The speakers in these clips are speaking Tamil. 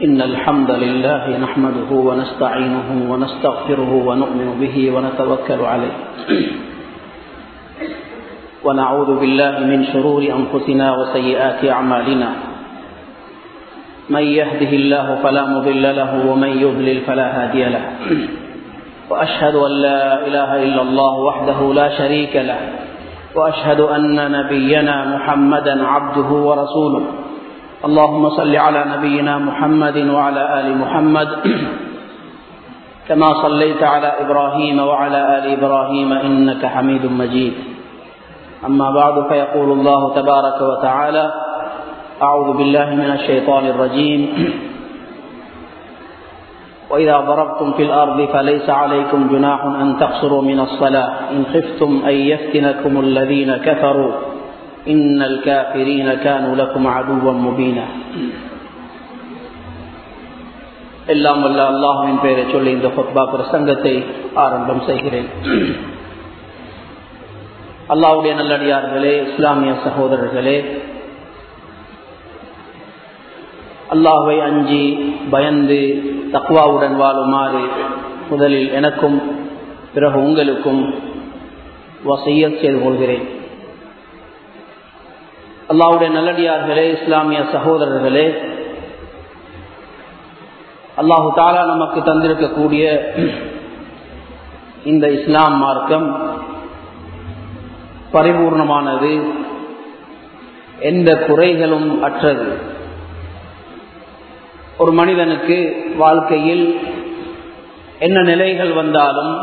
إن الحمد لله نحمده ونستعينه ونستغفره ونؤمن به ونتوكل عليه ونعوذ بالله من شرور أنفسنا وسيئات أعمالنا من يهده الله فلا مضل له ومن يضلل فلا هادي له وأشهد أن لا إله إلا الله وحده لا شريك له وأشهد أن نبينا محمدا عبده ورسوله اللهم صل على نبينا محمد وعلى آل محمد كما صليت على إبراهيم وعلى آل إبراهيم إنك حميد مجيد أما بعد فيقول الله تبارك وتعالى أعوذ بالله من الشيطان الرجيم وإذا ضربتم في الأرض فليس عليكم جناح أن تقصروا من الصلاة إن خفتم أن يفتنكم الذين كفروا إن الكافرين كانوا لكم عدوا مبينا எல்லாம் வல்ல அல்லாஹ்வின் பெயரை சொல்லி இந்த குத்பா பிரசங்கத்தை ஆரம்பம் செய்கிறேன். அல்லாஹ்வுடைய நல்லடியார்களே, இஸ்லாமிய சகோதரர்களே, அல்லாஹ்வை அஞ்சி பயந்து தக்வாவுடன் வாழுமாறு முதலில் எனக்கும் பிறகு உங்களுக்கும் வசியத் செய்து கொள்கிறேன். அல்லாஹ்வுடைய நல்லடியார்களே, இஸ்லாமிய சகோதரர்களே, அல்லாஹு தஆலா நமக்கு தந்திருக்கக்கூடிய இந்த இஸ்லாம் மார்க்கம் பரிபூர்ணமானது, எந்த குறைகளும் அற்றது. ஒரு மனிதனுக்கு வாழ்க்கையில் என்ன நிலைகள் வந்தாலும்,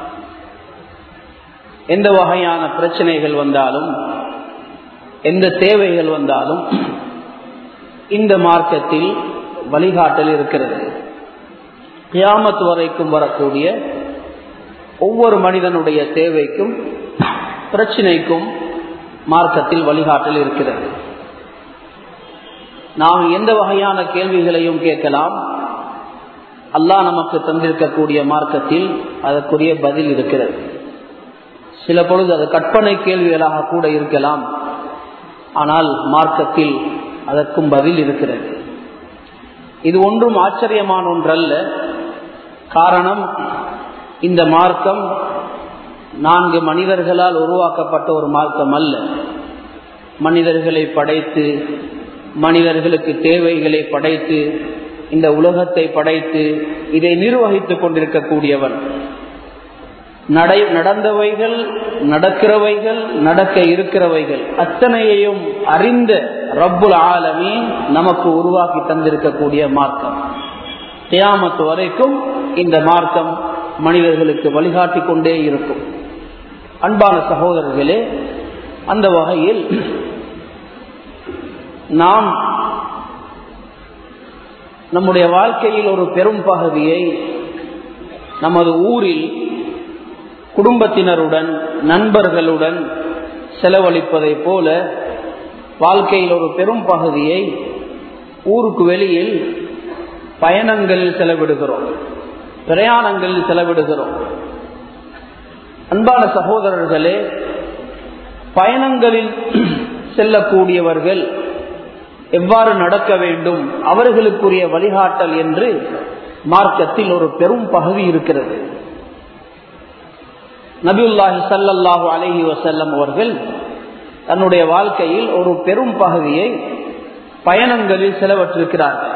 எந்த வகையான பிரச்சனைகள் வந்தாலும், எந்த தேவைகள் வந்தாலும் இந்த மார்க்கத்தில் வழிகாட்டல் இருக்கிறது. கியாமத் வரைக்கும் வரக்கூடிய ஒவ்வொரு மனிதனுடைய தேவைக்கும் பிரச்சனைக்கும் மார்க்கத்தில் வழிகாட்டல் இருக்கிறது. நாம் எந்த வகையான கேள்விகளையும் கேட்கலாம். அல்லாஹ் நமக்கு தந்திருக்கக்கூடிய மார்க்கத்தில் அதற்குரிய பதில் இருக்கிறது. சில பொழுது அது கற்பனை கேள்விகளாக கூட இருக்கலாம், ஆனால் மார்க்கத்தில் அதற்கும் பதில் இருக்கிறது. இது ஒன்றும் ஆச்சரியமான ஒன்றல்ல. காரணம், இந்த மார்க்கம் 4 மனிதர்களால் உருவாக்கப்பட்ட ஒரு மார்க்கம் அல்ல. மனிதர்களை படைத்து, மனிதர்களுக்கு தேவைகளை படைத்து, இந்த உலகத்தை படைத்து இதை நிர்வகித்துக் கொண்டிருக்கக்கூடியவன். நடந்தவைகள், நடக்கிறவைகள், நடக்க இருக்கிறவைகள் அத்தனையையும் அறிந்த ரப்புல் ஆலமீன் நமக்கு உருவாக்கி தந்திருக்கக்கூடிய மார்க்கம். கியாமத் வரைக்கும் இந்த மார்க்கம் மனிதர்களுக்கு வழிகாட்டி கொண்டே இருக்கும். அன்பான சகோதரர்களே, அந்த வகையில் நாம் நம்முடைய வாழ்க்கையில் ஒரு பெரும் பகுதியை நமது ஊரில் குடும்பத்தினருடன், நண்பர்களுடன் செலவழிப்பதை போல வாழ்க்கையில் ஒரு பெரும் பகுதியை ஊருக்கு வெளியில் பயணங்களில் செலவிடுகிறோம், பிரயாணங்களில் செலவிடுகிறோம். அன்பான சகோதரர்களே, பயணங்களில் செல்லக்கூடியவர்கள் எவ்வாறு நடக்க வேண்டும், அவர்களுக்குரிய வழிகாட்டல் என்று மார்க்கத்தில் ஒரு பெரும் பகுதி இருக்கிறது. நபியுல்லாஹி ஸல்லல்லாஹு அலைஹி வஸல்லம் அவர்கள் தன்னுடைய வாழ்க்கையில் ஒரு பெரும் பகுதியை பயணங்களில் செலவற்றிருக்கிறார்கள்.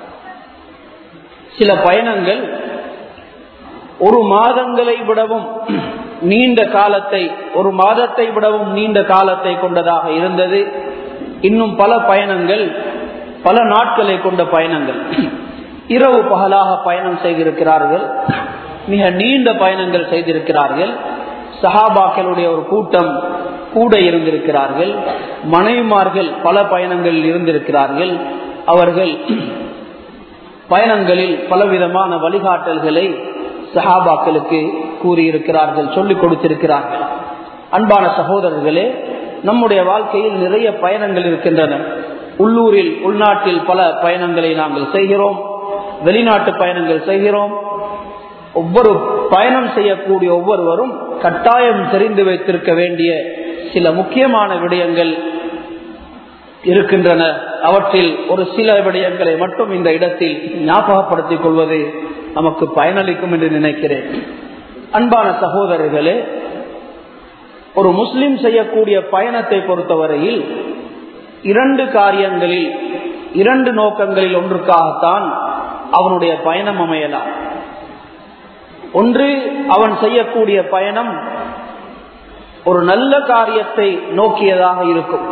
சில பயணங்கள் ஒரு மாதங்களை விடவும் நீண்ட காலத்தை, ஒரு மாதத்தை விடவும் நீண்ட காலத்தை கொண்டதாக இருந்தது. இன்னும் பல பயணங்கள் பல நாட்களை கொண்ட பயணங்கள், இரவு பகலாக பயணம் செய்திருக்கிறார்கள். மிக நீண்ட பயணங்கள் செய்திருக்கிறார்கள். சஹாபாக்களுடைய ஒரு கூட்டம் கூட இருந்திருக்கிறார்கள். மனைவிமார்கள் பல பயணங்களில் இருந்திருக்கிறார்கள். அவர்கள் பயணங்களில் பலவிதமான வழிகாட்டல்களை சஹாபாக்களுக்கு கூறியிருக்கிறார்கள், சொல்லிக் கொடுத்திருக்கிறார்கள். அன்பான சகோதரர்களே, நம்முடைய வாழ்க்கையில் நிறைய பயணங்கள் இருக்கின்றன. உள்ளூரில், உள்நாட்டில் பல பயணங்களை நாங்கள் செய்கிறோம், வெளிநாட்டு பயணங்கள் செய்கிறோம். ஒவ்வொரு பயணம் செய்யக்கூடிய ஒவ்வொருவரும் கட்டாயம் தெரிந்து வைத்திருக்க வேண்டிய சில முக்கியமான விடயங்கள் இருக்கின்றன. அவற்றில் ஒரு சில விடயங்களை மட்டும் இந்த இடத்தில் ஞாபகப்படுத்திக் கொள்வது நமக்கு பயனளிக்கும் என்று நினைக்கிறேன். அன்பான சகோதரர்களே, ஒரு முஸ்லிம் செய்யக்கூடிய பயணத்தை பொறுத்தவரையில் 2 காரியங்களில் 2 நோக்கங்களில் ஒன்றுக்காகத்தான் அவனுடைய பயணம் அமையலாம். ஒன்று, அவன் செய்யக்கூடிய பயணம் ஒரு நல்ல காரியத்தை நோக்கியதாக இருக்கும்.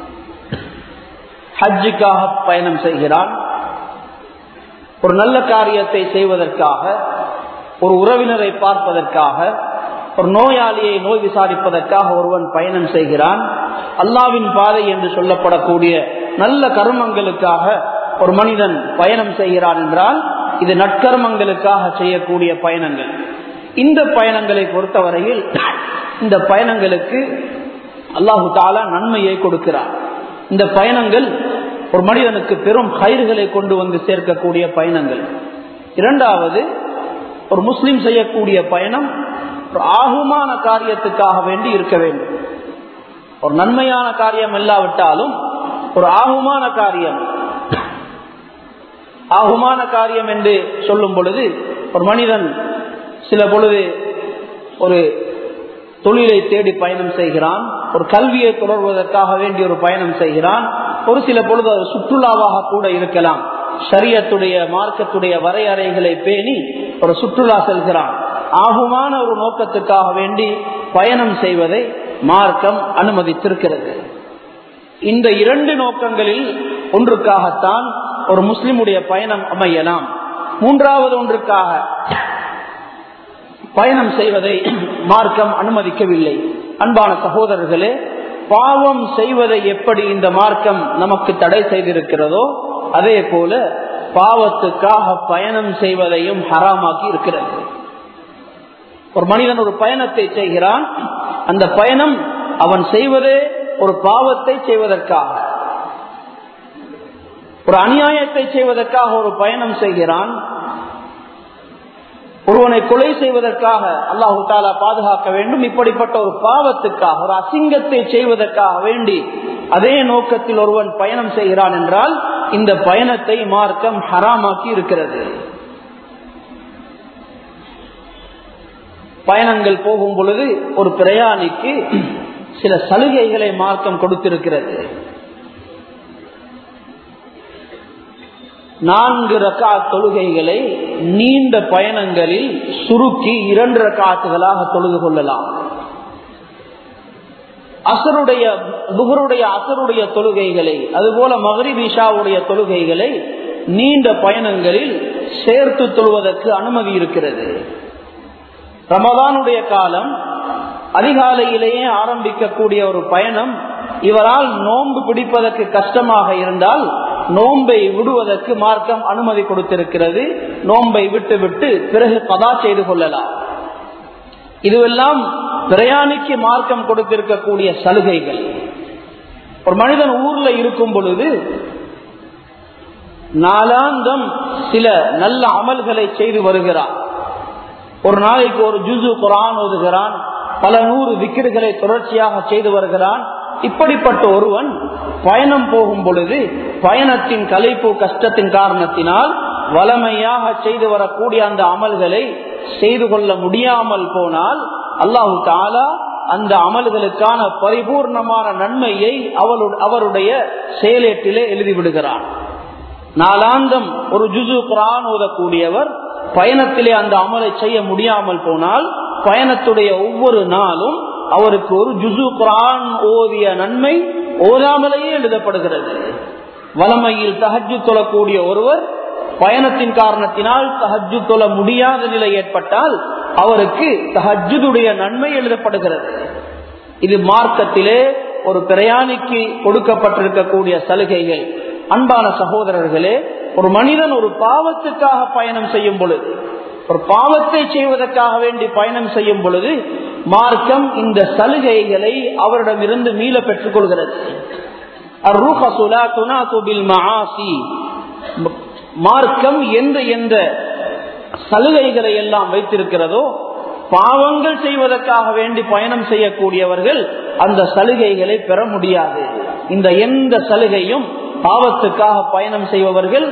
ஹஜ்ஜுக்காக பயணம் செய்கிறான், ஒரு நல்ல காரியத்தை செய்வதற்காக, ஒரு உறவினரை பார்ப்பதற்காக, ஒரு நோயாளியை நோய் விசாரிப்பதற்காக ஒருவன் பயணம் செய்கிறான். அல்லாஹ்வின் பாதை என்று சொல்லப்படக்கூடிய நல்ல கர்மங்களுக்காக ஒரு மனிதன் பயணம் செய்கிறான் என்றால் இது நற்கர்மங்களுக்காக செய்யக்கூடிய பயணங்கள். இந்த பயணங்களை பொறுத்தவரையில் இந்த பயணங்களுக்கு அல்லாஹு தஆலா நன்மையை கொடுக்கிறார். இந்த பயணங்கள் ஒரு மனிதனுக்கு பெரும் கயிறுகளை கொண்டு வந்து சேர்க்கக்கூடிய பயணங்கள். இரண்டாவது, ஒரு முஸ்லிம் செய்யக்கூடிய பயணம் ஒரு ஆகுமான காரியத்துக்காக வேண்டி இருக்க வேண்டும். ஒரு நன்மையான காரியம் இல்லாவிட்டாலும் ஒரு ஆகுமான காரியம். ஆகுமான காரியம் என்று சொல்லும் பொழுது ஒரு மனிதன் சில பொழுது ஒரு தொழிலை தேடி பயணம் செய்கிறான், ஒரு கல்வியை தொடர்வதற்காக வேண்டி ஒரு பயணம் செய்கிறான், ஒரு சில பொழுது அது சுற்றுலாவாக கூட இருக்கலாம். ஷரியத்துடைய மார்க்கத்துடைய வரையறைகளை பேணி ஒரு சுற்றுலா செல்கிறான். ஆகுமான ஒரு நோக்கத்துக்காக வேண்டி பயணம் செய்வதை மார்க்கம் அனுமதித்திருக்கிறது. இந்த 2 நோக்கங்களில் ஒன்றுக்காகத்தான் ஒரு முஸ்லிமுடைய பயணம் அமையலாம். மூன்றாவது ஒன்றுக்காக பயணம் செய்வதை மார்க்கம் அனுமதிக்கவில்லை. அன்பான சகோதரர்களே, பாவம் செய்வதை எப்படி இந்த மார்க்கம் நமக்கு தடை செய்திருக்கிறதோ அதே போல பாவத்துக்காக பயணம் செய்வதையும் ஹராமாக்கி இருக்கிறது. ஒரு மனிதன் ஒரு பயணத்தை செய்கிறான், அந்த பயணம் அவன் செய்வதே ஒரு பாவத்தை செய்வதற்காக, ஒரு அநியாயத்தை செய்வதற்காக ஒரு பயணம் செய்கிறான். ஒருவனை கொலை செய்வதற்காக அல்லாஹு தஆலா பாதுகாக்க வேண்டும். இப்படிப்பட்ட ஒரு பாவத்துக்காக, ஒரு அசிங்கத்தை செய்வதற்காக வேண்டி அதே நோக்கத்தில் ஒருவன் பயணம் செய்கிறான் என்றால் இந்த பயணத்தை மார்க்கம் ஹராமாக்கி இருக்கிறது. பயணங்கள் போகும் பொழுது ஒரு பிரயாணிக்கு சில சலுகைகளை மார்க்கம் கொடுத்திருக்கிறது. 4 ரக்காத் தொழுகைகளை நீண்ட பயணங்களில் சுருக்கி 2 ரக்காத்துகளாக தொழுது கொள்ளலாம். அசருடைய தொழுகைகளை, அதுபோல மக்ரிப் இஷாவுடைய தொழுகைகளை நீண்ட பயணங்களில் சேர்த்து தொழுவதற்கு அனுமதி இருக்கிறது. ரமதானுடைய காலம், அதிகாலையிலேயே ஆரம்பிக்கக்கூடிய ஒரு பயணம், இவரால் நோன்பு பிடிப்பதற்கு கஷ்டமாக இருந்தால் நோன்பை விடுவதற்கு மார்க்கம் அனுமதி கொடுத்திருக்கிறது. நோன்பை விட்டு பிறகு கதா செய்து கொள்ளலாம். இதுவெல்லாம் பிரயாணிக்கு மார்க்கம் கொடுத்திருக்கக்கூடிய சலுகைகள். ஒரு மனிதன் ஊர்ல இருக்கும் பொழுது நாளாந்தம் சில நல்ல அமல்களை செய்து வருகிறான். ஒரு நாளைக்கு ஒரு ஜுஸு குர்ஆன் ஓதுகிறான், பல 100 விக்ர்களை தொடர்ச்சியாக செய்து வருகிறான். இப்படிப்பட்ட ஒருவன் பயணம் போகும் பொழுது பயணத்தின் களைப்பு கஷ்டத்தின் காரணத்தினால் வளமையாக செய்து வரக்கூடிய அந்த அமல்களை செய்து கொள்ள முடியாமல் போனால் அல்லாஹு தஆலா அந்த அமல்களுக்கான பரிபூர்ணமான நன்மையை அவருடைய செயலேட்டிலே எழுதிவிடுகிறான். நாளாந்தம் ஒரு ஜுஸு குர்ஆன் ஓதக்கூடியவர் பயணத்திலே அந்த அமலை செய்ய முடியாமல் போனால் பயணத்துடைய ஒவ்வொரு நாளும் அவருக்கு ஒரு ஜுஸு குர்ஆன் ஓதிய நன்மை ஓதாமலேயே எழுதப்படுகிறது. வலமையில் தஹஜ்ஜுத் தொழக்கூடிய ஒருவர் பயணத்தின் காரணத்தினால் தஹஜ்ஜுத் தொழ முடியாத நிலை ஏற்பட்டால் அவருக்கு தஹஜ்ஜுடைய நன்மை எழுதப்படுகிறது. இது மார்க்கத்திலே ஒரு பிரயாணிக்கு கொடுக்கப்பட்டிருக்கக்கூடிய சலுகைகள். அன்பான சகோதரர்களே, ஒரு மனிதன் ஒரு பாவத்துக்காக பயணம் செய்யும் பொழுது, ஒரு பாவத்தை செய்வதற்காக வேண்டி பயணம் செய்யும் பொழுது மார்க்கம் இந்த சலுகைகளை அவரிடமிருந்து மீள பெற்றுக் கொள்கிறது. மார்க்கம் எந்த சலுகைகளை எல்லாம் வைத்திருக்கிறதோ பாவங்கள் செய்வதற்காக வேண்டி பயணம் செய்யக்கூடியவர்கள் அந்த சலுகைகளை பெற முடியாது. இந்த எந்த சலுகையும் பாவத்துக்காக பயணம் செய்பவர்கள்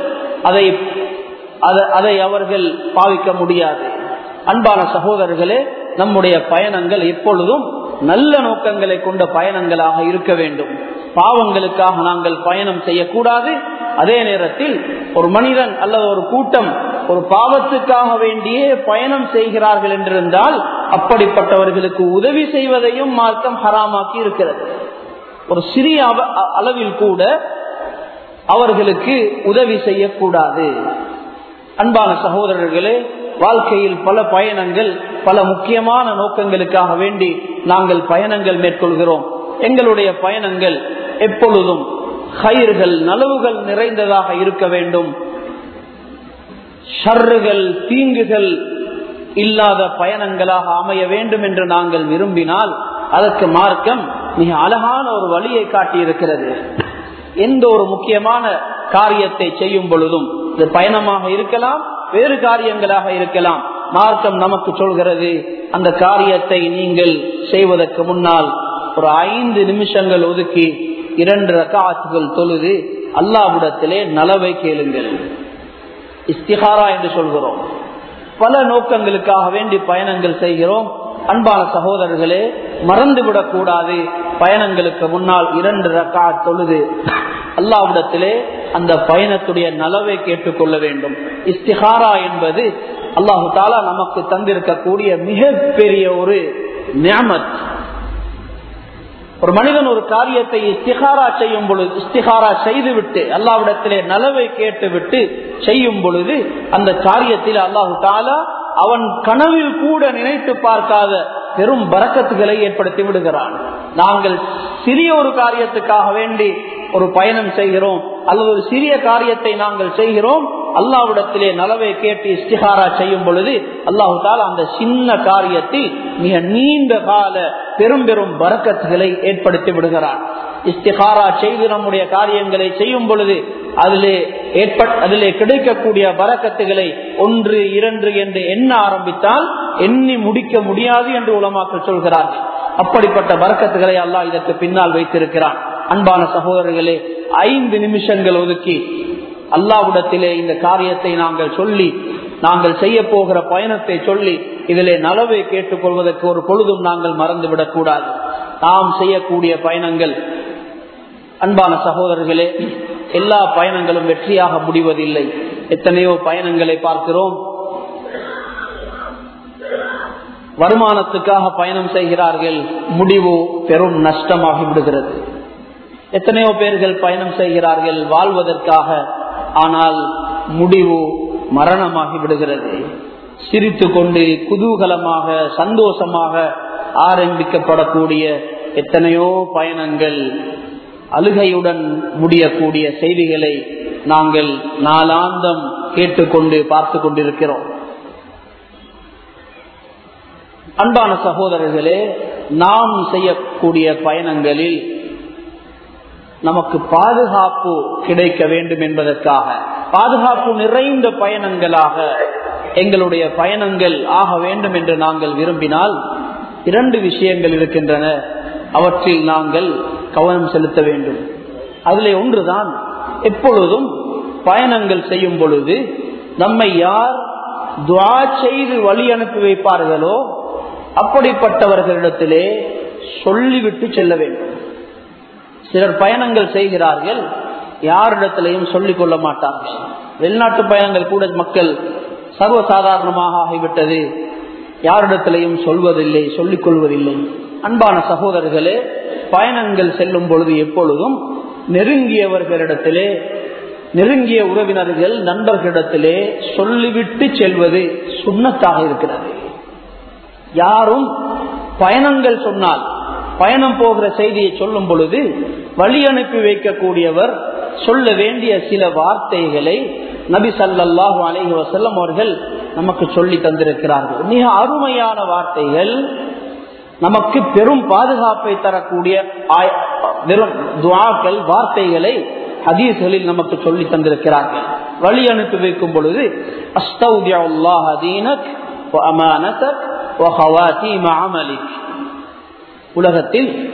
அதை அவர்கள் பாவிக்க முடியாது. அன்பான சகோதரர்களே, நம்முடைய பயணங்கள் எப்பொழுதும் நல்ல நோக்கங்களை கொண்ட பயணங்களாக இருக்க வேண்டும். பாவங்களுக்காக நாங்கள் பயணம் செய்யக்கூடாது. அதே நேரத்தில் ஒரு மனிதன் அல்லது ஒரு கூட்டம் ஒரு பாவத்துக்காக வேண்டியே பயணம் செய்கிறார்கள் என்றிருந்தால் அப்படிப்பட்டவர்களுக்கு உதவி செய்வதையும் மார்க்கம் ஹராமாக்கி இருக்கிறது. ஒரு சிறிய அளவில் கூட அவர்களுக்கு உதவி செய்யக்கூடாது. அன்பான சகோதரர்களே, வாழ்க்கையில் பல பயணங்கள், பல முக்கியமான நோக்கங்களுக்காக வேண்டி நாங்கள் பயணங்கள் மேற்கொள்கிறோம். எங்களுடைய பயணங்கள் எப்பொழுதும் ஹைர்கள், நலவுகள் நிறைந்ததாக இருக்க வேண்டும். ஷர்றுகள், தீங்குகள் இல்லாத பயணங்களாக அமைய வேண்டும் என்று நாங்கள் விரும்பினால் அதற்கு மார்க்கம் மிக அழகான ஒரு வழியை காட்டியிருக்கிறது. எந்த ஒரு முக்கியமான காரியத்தை செய்யும் பொழுதும், இது பயணமாக இருக்கலாம், வேறு காரியங்களாக இருக்கலாம், மார்க்கம் நமக்கு சொல்கிறது, அந்த காரியத்தை நீங்கள் செய்வதற்கு முன்னால் ஒரு 5 நிமிஷங்கள் ஒதுக்கி 2 ரக்காத்துகள் தொழுது அல்லாஹ்விடத்திலே நலவை கேளுங்கள். இஸ்திகாரா என்று சொல்கிறோம். பல நோக்கங்களுக்காக வேண்டி பயணங்கள் செய்கிறோம். அன்பான சகோதரர்களே, மறந்துவிடக் கூடாது. பயணங்களுக்கு முன்னால் 2 ரக்காத் தொழுது அல்லாஹ்விடத்திலே அந்த பயணத்துடைய நலவை கேட்டுக்கொள்ள வேண்டும். இஸ்திகாரா என்பது அல்லாஹு தாலா நமக்கு தந்திருக்கக்கூடிய மிகப்பெரிய ஒரு நிஅமத். ஒரு மனிதன் ஒரு காரியத்தை இஸ்திகாரா செய்யும் பொழுது, இஸ்திகாரா செய்துவிட்டு அல்லாஹ்விடத்திலே நலவை கேட்டுவிட்டு செய்யும் பொழுது அந்த காரியத்தில் அல்லாஹு தாலா அவன் கனவில் கூட நினைத்து பார்க்காத பெரும் பரக்கத்துகளை ஏற்படுத்தி விடுகிறான். நாங்கள் சிறிய ஒரு காரியத்துக்காக வேண்டி ஒரு பயணம் செய்கிறோம் அல்லது ஒரு சிறிய காரியத்தை நாங்கள் செய்கிறோம், அல்லாஹ்விடத்திலே நலவை கேட்டு இஸ்திகாரா செய்யும் பொழுது அல்லாஹு தாலா அந்த சின்ன காரியத்தில் மிக நீண்ட கால பெரும் பெரும் பரக்கத்துகளை ஏற்படுத்தி விடுகிறான். இஸ்திகாரா செய்து நம்முடைய காரியங்களை செய்யும் பொழுது அதிலே கிடைக்கக்கூடிய பரக்கத்துகளை 1, 2 என்று எண்ண ஆரம்பித்தால் எண்ணி முடிக்க முடியாது என்று உலமாக்கள் சொல்கிறார்கள். அப்படிப்பட்ட பரக்கத்துகளை அல்லாஹ் இதற்கு பின்னால் வைத்திருக்கிறான். அன்பான சகோதரர்களே, 5 நிமிஷங்கள் ஒதுக்கி அல்லாஹ்விடத்திலே இந்த காரியத்தை நாங்கள் சொல்லி, நாங்கள் செய்ய போகிற பயணத்தை சொல்லி இதிலே நலவை கேட்டுக்கொள்வதற்கு ஒரு பொழுதும் நாங்கள் மறந்துவிடக் கூடாது. நாம் செய்யக்கூடிய பயணங்கள், அன்பான சகோதரர்களே, எல்லா பயணங்களும் வெற்றியாக முடிவதில்லை. எத்தனையோ பயணங்களை பார்க்கிறோம், வருமானத்துக்காக பயணம் செய்கிறார்கள், முடிவு பெரும் நஷ்டமாகி விடுகிறது. எத்தனையோ பேர்கள் பயணம் செய்கிறார்கள் வாழ்வதற்காக, ஆனால் முடிவு மரணமாகி விடுகிறது. சிரித்து கொண்டு குதூகலமாக சந்தோஷமாக ஆரம்பிக்கப்படக்கூடிய எத்தனையோ பயணங்கள் அழுகையுடன் முடியக்கூடிய செய்திகளை நாங்கள் நாளாந்தம் கேட்டுக்கொண்டு பார்த்து கொண்டிருக்கிறோம். அன்பான சகோதரர்களே, நாம் செய்யக்கூடிய பயணங்களில் நமக்கு பாதுகாப்பு கிடைக்க வேண்டும் என்பதற்காக, பாதுகாப்பு நிறைந்த பயணங்களாக எங்களுடைய பயணங்கள் ஆக வேண்டும் என்று நாங்கள் விரும்பினால் 2 விஷயங்கள் இருக்கின்றன. அவற்றில் நாங்கள் கவனம் செலுத்த வேண்டும். அதிலே ஒன்றுதான், எப்பொழுதும் பயணங்கள் செய்யும் பொழுது நம்மை யார் துஆ செய்து வழி அனுப்பி வைப்பார்களோ அப்படிப்பட்டவர்களிடத்திலே சொல்லிவிட்டு செல்ல வேண்டும். சிலர் பயணங்கள் செய்கிறார்கள், யாரிடத்திலையும் சொல்லிக் கொள்ள மாட்டார்கள். வெளிநாட்டு பயணங்கள் கூட மக்கள் சர்வசாதாரணமாக ஆகிவிட்டது, யாரிடத்திலையும் சொல்வதில்லை, சொல்லிக் கொள்வதில்லை. அன்பான சகோதரர்களே, பயணங்கள் செல்லும் பொழுது எப்பொழுதும் நெருங்கியவர்களிடத்திலே, நெருங்கிய உறவினர்கள் நண்பர்களிடத்திலே சொல்லிவிட்டு செல்வது சுன்னத்தாக இருக்கிறது. யாரும் பயணங்கள் சொன்னால், பயணம் போகிற செய்தியை சொல்லும் பொழுது வழி அனுப்பி வைக்கக்கூடியவர் சொல்ல வேண்டிய சில வார்த்தைகளை நபி ஸல்லல்லாஹு அலைஹி வஸல்லம் அவர்கள் நமக்கு சொல்லி தந்திருக்கிறார்கள். மிக அருமையான வார்த்தைகள், நமக்கு பெரும் பாதுகாப்பை தரக்கூடிய வெறும் துஆக்கள், வார்த்தைகளை ஹதீஸ்களில் நமக்கு சொல்லி தந்திருக்கிறார்கள். வழி அனுப்பி வைக்கும் பொழுது அஸ்தௌதியுல்லாஹ தீனக் வ அமானதக் வ ஹவாதீம அமலிக், உலகத்தில்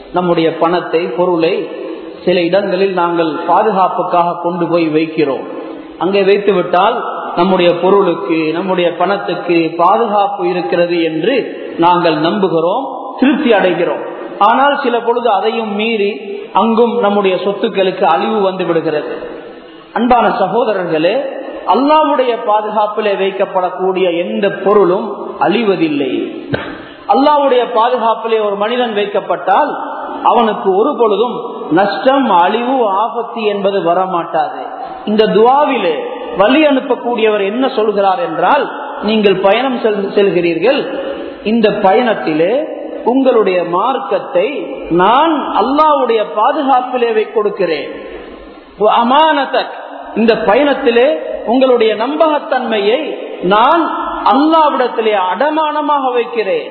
நம்முடைய பணத்தை, பொருளை சில இடங்களில் நாங்கள் பாதுகாப்புக்காக கொண்டு போய் வைக்கிறோம். அங்கே வைத்து விட்டால் நம்முடைய பொருளுக்கு, நம்முடைய பணத்துக்கு பாதுகாப்பு இருக்கிறது என்று நாங்கள் நம்புகிறோம், திருப்தி அடைகிறோம். ஆனால் சில பொழுது அதையும் மீறி அங்கும் நம்முடைய சொத்துக்களுக்கு அழிவு வந்து விடுகிறது. அன்பான சகோதரர்களே, அல்லாஹ்வுடைய பாதுகாப்பிலே வைக்கப்படக்கூடிய எந்த பொருளும் அழிவதில்லை. அல்லாஹ்வுடைய பாதுகாப்பிலே ஒரு மனிதன் வைக்கப்பட்டால் அவனுக்கு ஒரு பொழுதும் நஷ்டம், அழிவு, ஆபத்து என்பது வரமாட்டாது. இந்த துஆவிலே வழி அனுப்பக்கூடியவர் என்ன சொல்கிறார் என்றால், நீங்கள் பயணம் செல்கிறீர்கள், இந்த பயணத்திலே உங்களுடைய மார்க்கத்தை நான் அல்லாஹ்வுடைய பாதுகாப்பிலே கொடுக்கிறேன். இந்த பயணத்திலே உங்களுடைய நம்பகத்தன்மையை நான் அல்லாஹ்விடத்திலே அடமானமாக வைக்கிறேன்.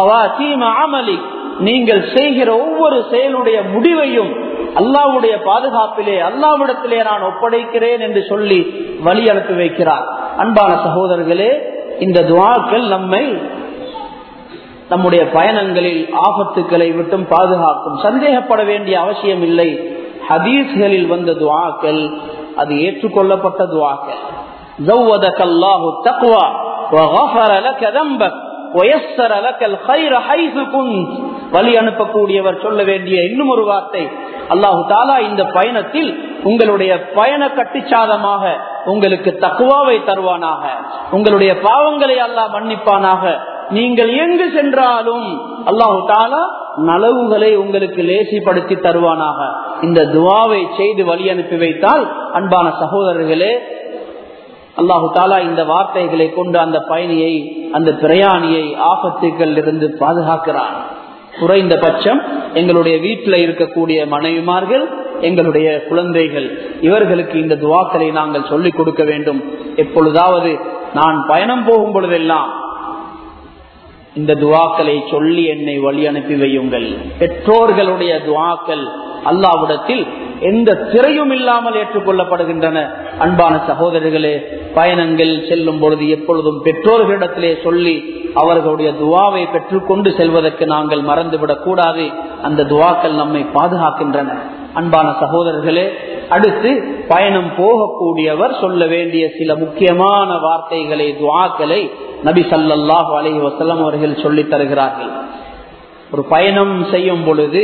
நீங்கள் செய்கிற ஒவ்வொரு செயலுடைய முடிவையும் அல்லாஹ்வுடைய பாதுகாப்பிலே, அல்லாஹ்விடத்திலே நான் ஒப்படைக்கிறேன் என்று சொல்லி வழி அனுப்பி வைக்கிறார். அன்பான சகோதரர்களே, இந்த துஆக்கள் நம்மை நம்முடைய பயணங்களில் ஆபத்துக்களை விட்டும் பாதுகாக்கும். சந்தேகப்பட வேண்டிய அவசியம் இல்லை. ஹதீஸ்களில் வந்த துஆக்கள் அது ஏற்றுக்கொள்ளப்பட்ட துஆக்கள். ஜவ்வதகல்லாஹு தக்வா வகஃபர லக தம்பக் வயஸ்ஸர லகல் கைர ஹைஸு குன்த். வழி அனுப்பக்கூடியவர் சொல்ல வேண்டிய இன்னும் ஒரு வார்த்தை, அல்லாஹு தஆலா இந்த பயணத்தில் உங்களுடைய பயண கட்டிச்சாதமாக உங்களுக்கு தக்வாவை தருவானாக, உங்களுடைய பாவங்களை அல்லாஹ் மன்னிப்பானாக, நீங்கள் எங்கு சென்றாலும் அல்லாஹு தஆலா நலவுகளை உங்களுக்கு லேசிப்படுத்தி தருவானாக. இந்த துஆவை செய்து வழி அனுப்பி வைத்தால் அன்பான சகோதரர்களே, அல்லாஹு தஆலா இந்த வார்த்தைகளை கொண்டு அந்த பயணியை, அந்த பிரயாணியை ஆபத்துக்கள் இருந்து பாதுகாக்கிறான். குறைந்தபட்சம் எங்களுடைய வீட்டில் இருக்கக்கூடிய மனைவிமார்கள், எங்களுடைய குழந்தைகள், இவர்களுக்கு இந்த துஆக்களை நாங்கள் சொல்லிக் கொடுக்க வேண்டும். எப்பொழுதாவது நான் பயணம் போகும் பொழுதெல்லாம் இந்த துஆக்களை சொல்லி என்னை வழி அனுப்பி வையுங்கள். பெற்றோர்களுடைய துஆக்கள் அல்லாஹ்விடத்தில் எந்த திரையும் இல்லாமல் ஏற்றுக்கொள்ளப்படுகின்றன. அன்பான சகோதரர்களே, பயணங்கள் செல்லும் பொழுது எப்பொழுதும் பெற்றோர்களிடத்திலே சொல்லி அவர்களுடைய துஆவை பெற்றுக்கொண்டு செல்வதற்கு நாங்கள் மறந்துவிடக் கூடாது. அந்த துஆக்கள் நம்மை பாதுகாக்கின்றன. அன்பான சகோதரர்களே, அடுத்து பயணம் போகக்கூடியவர் சொல்ல வேண்டிய சில முக்கியமான வார்த்தைகளை, துஆக்களை நபி ஸல்லல்லாஹு அலைஹி வஸல்லம் அவர்கள் சொல்லித் தருகிறார்கள். ஒரு பயணம் செய்யும் பொழுது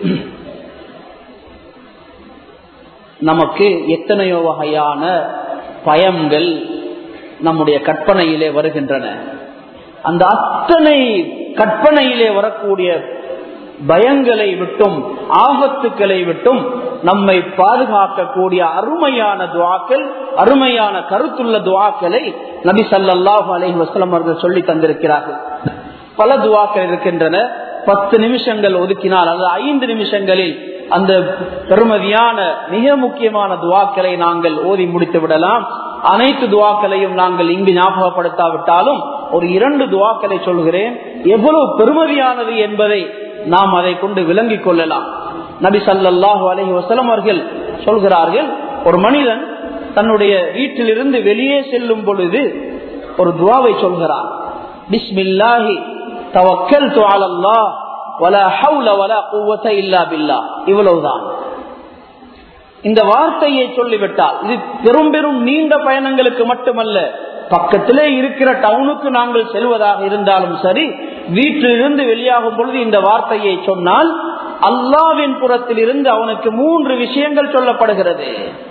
நமக்கு எத்தனையோ வகையான பயங்கள் நம்முடைய கற்பனையிலே வருகின்றன. அந்த அத்தனை கற்பனையிலே வரக்கூடிய பயங்களை விட்டும், ஆபத்துக்களை விட்டும் நம்மை பாதுகாக்கக்கூடிய அருமையான துஆக்கள், அருமையான கருத்துள்ள துஆக்களை நபி ஸல்லல்லாஹு அலைஹி வஸல்லம் அவர்கள் சொல்லி தந்திருக்கிறார்கள். பல துஆக்கள் இருக்கின்றன. 10 நிமிஷங்கள் ஒதுக்கினால், அல்லது 5 நிமிஷங்களில் அந்த பெருமதியான மிக முக்கியமான துஆக்களை நாங்கள் ஓதி முடித்து விடலாம். அனைத்து துஆக்களையும் நாங்கள் இங்கு ஞாபகப்படுத்தாவிட்டாலும் ஒரு 2 துஆக்களை சொல்கிறேன். எவ்வளவு பெருமதியானது என்பதை நாம் அதை கொண்டு விளங்கிக் கொள்ளலாம். நபி ஸல்லல்லாஹு அலைஹி வஸல்லம் அவர்கள் சொல்கிறார்கள், ஒரு மனிதன் தன்னுடைய வீட்டிலிருந்து வெளியே செல்லும் பொழுது ஒரு துஆவை சொல்கிறார். பிஸ்மில்லாஹி தவக்கல்து அலல்லாஹ் வலா ஹவுல வலா குவத இல்லா பில்லாஹ். இவ்வளவுதான். இந்த வார்த்தையை சொல்லிவிட்டால், இது பெரும் பெரும் நீண்ட பயணங்களுக்கு மட்டுமல்ல, பக்கத்திலே இருக்கிற டவுனுக்கு நாங்கள் செல்வதாக இருந்தாலும் சரி, வீட்டிலிருந்து வெளியாகும் பொழுது இந்த வார்த்தையை சொன்னால் அல்லாஹ்வின் புறத்தில் இருந்து அவனுக்கு 3 விஷயங்கள் சொல்லப்படுகிறது.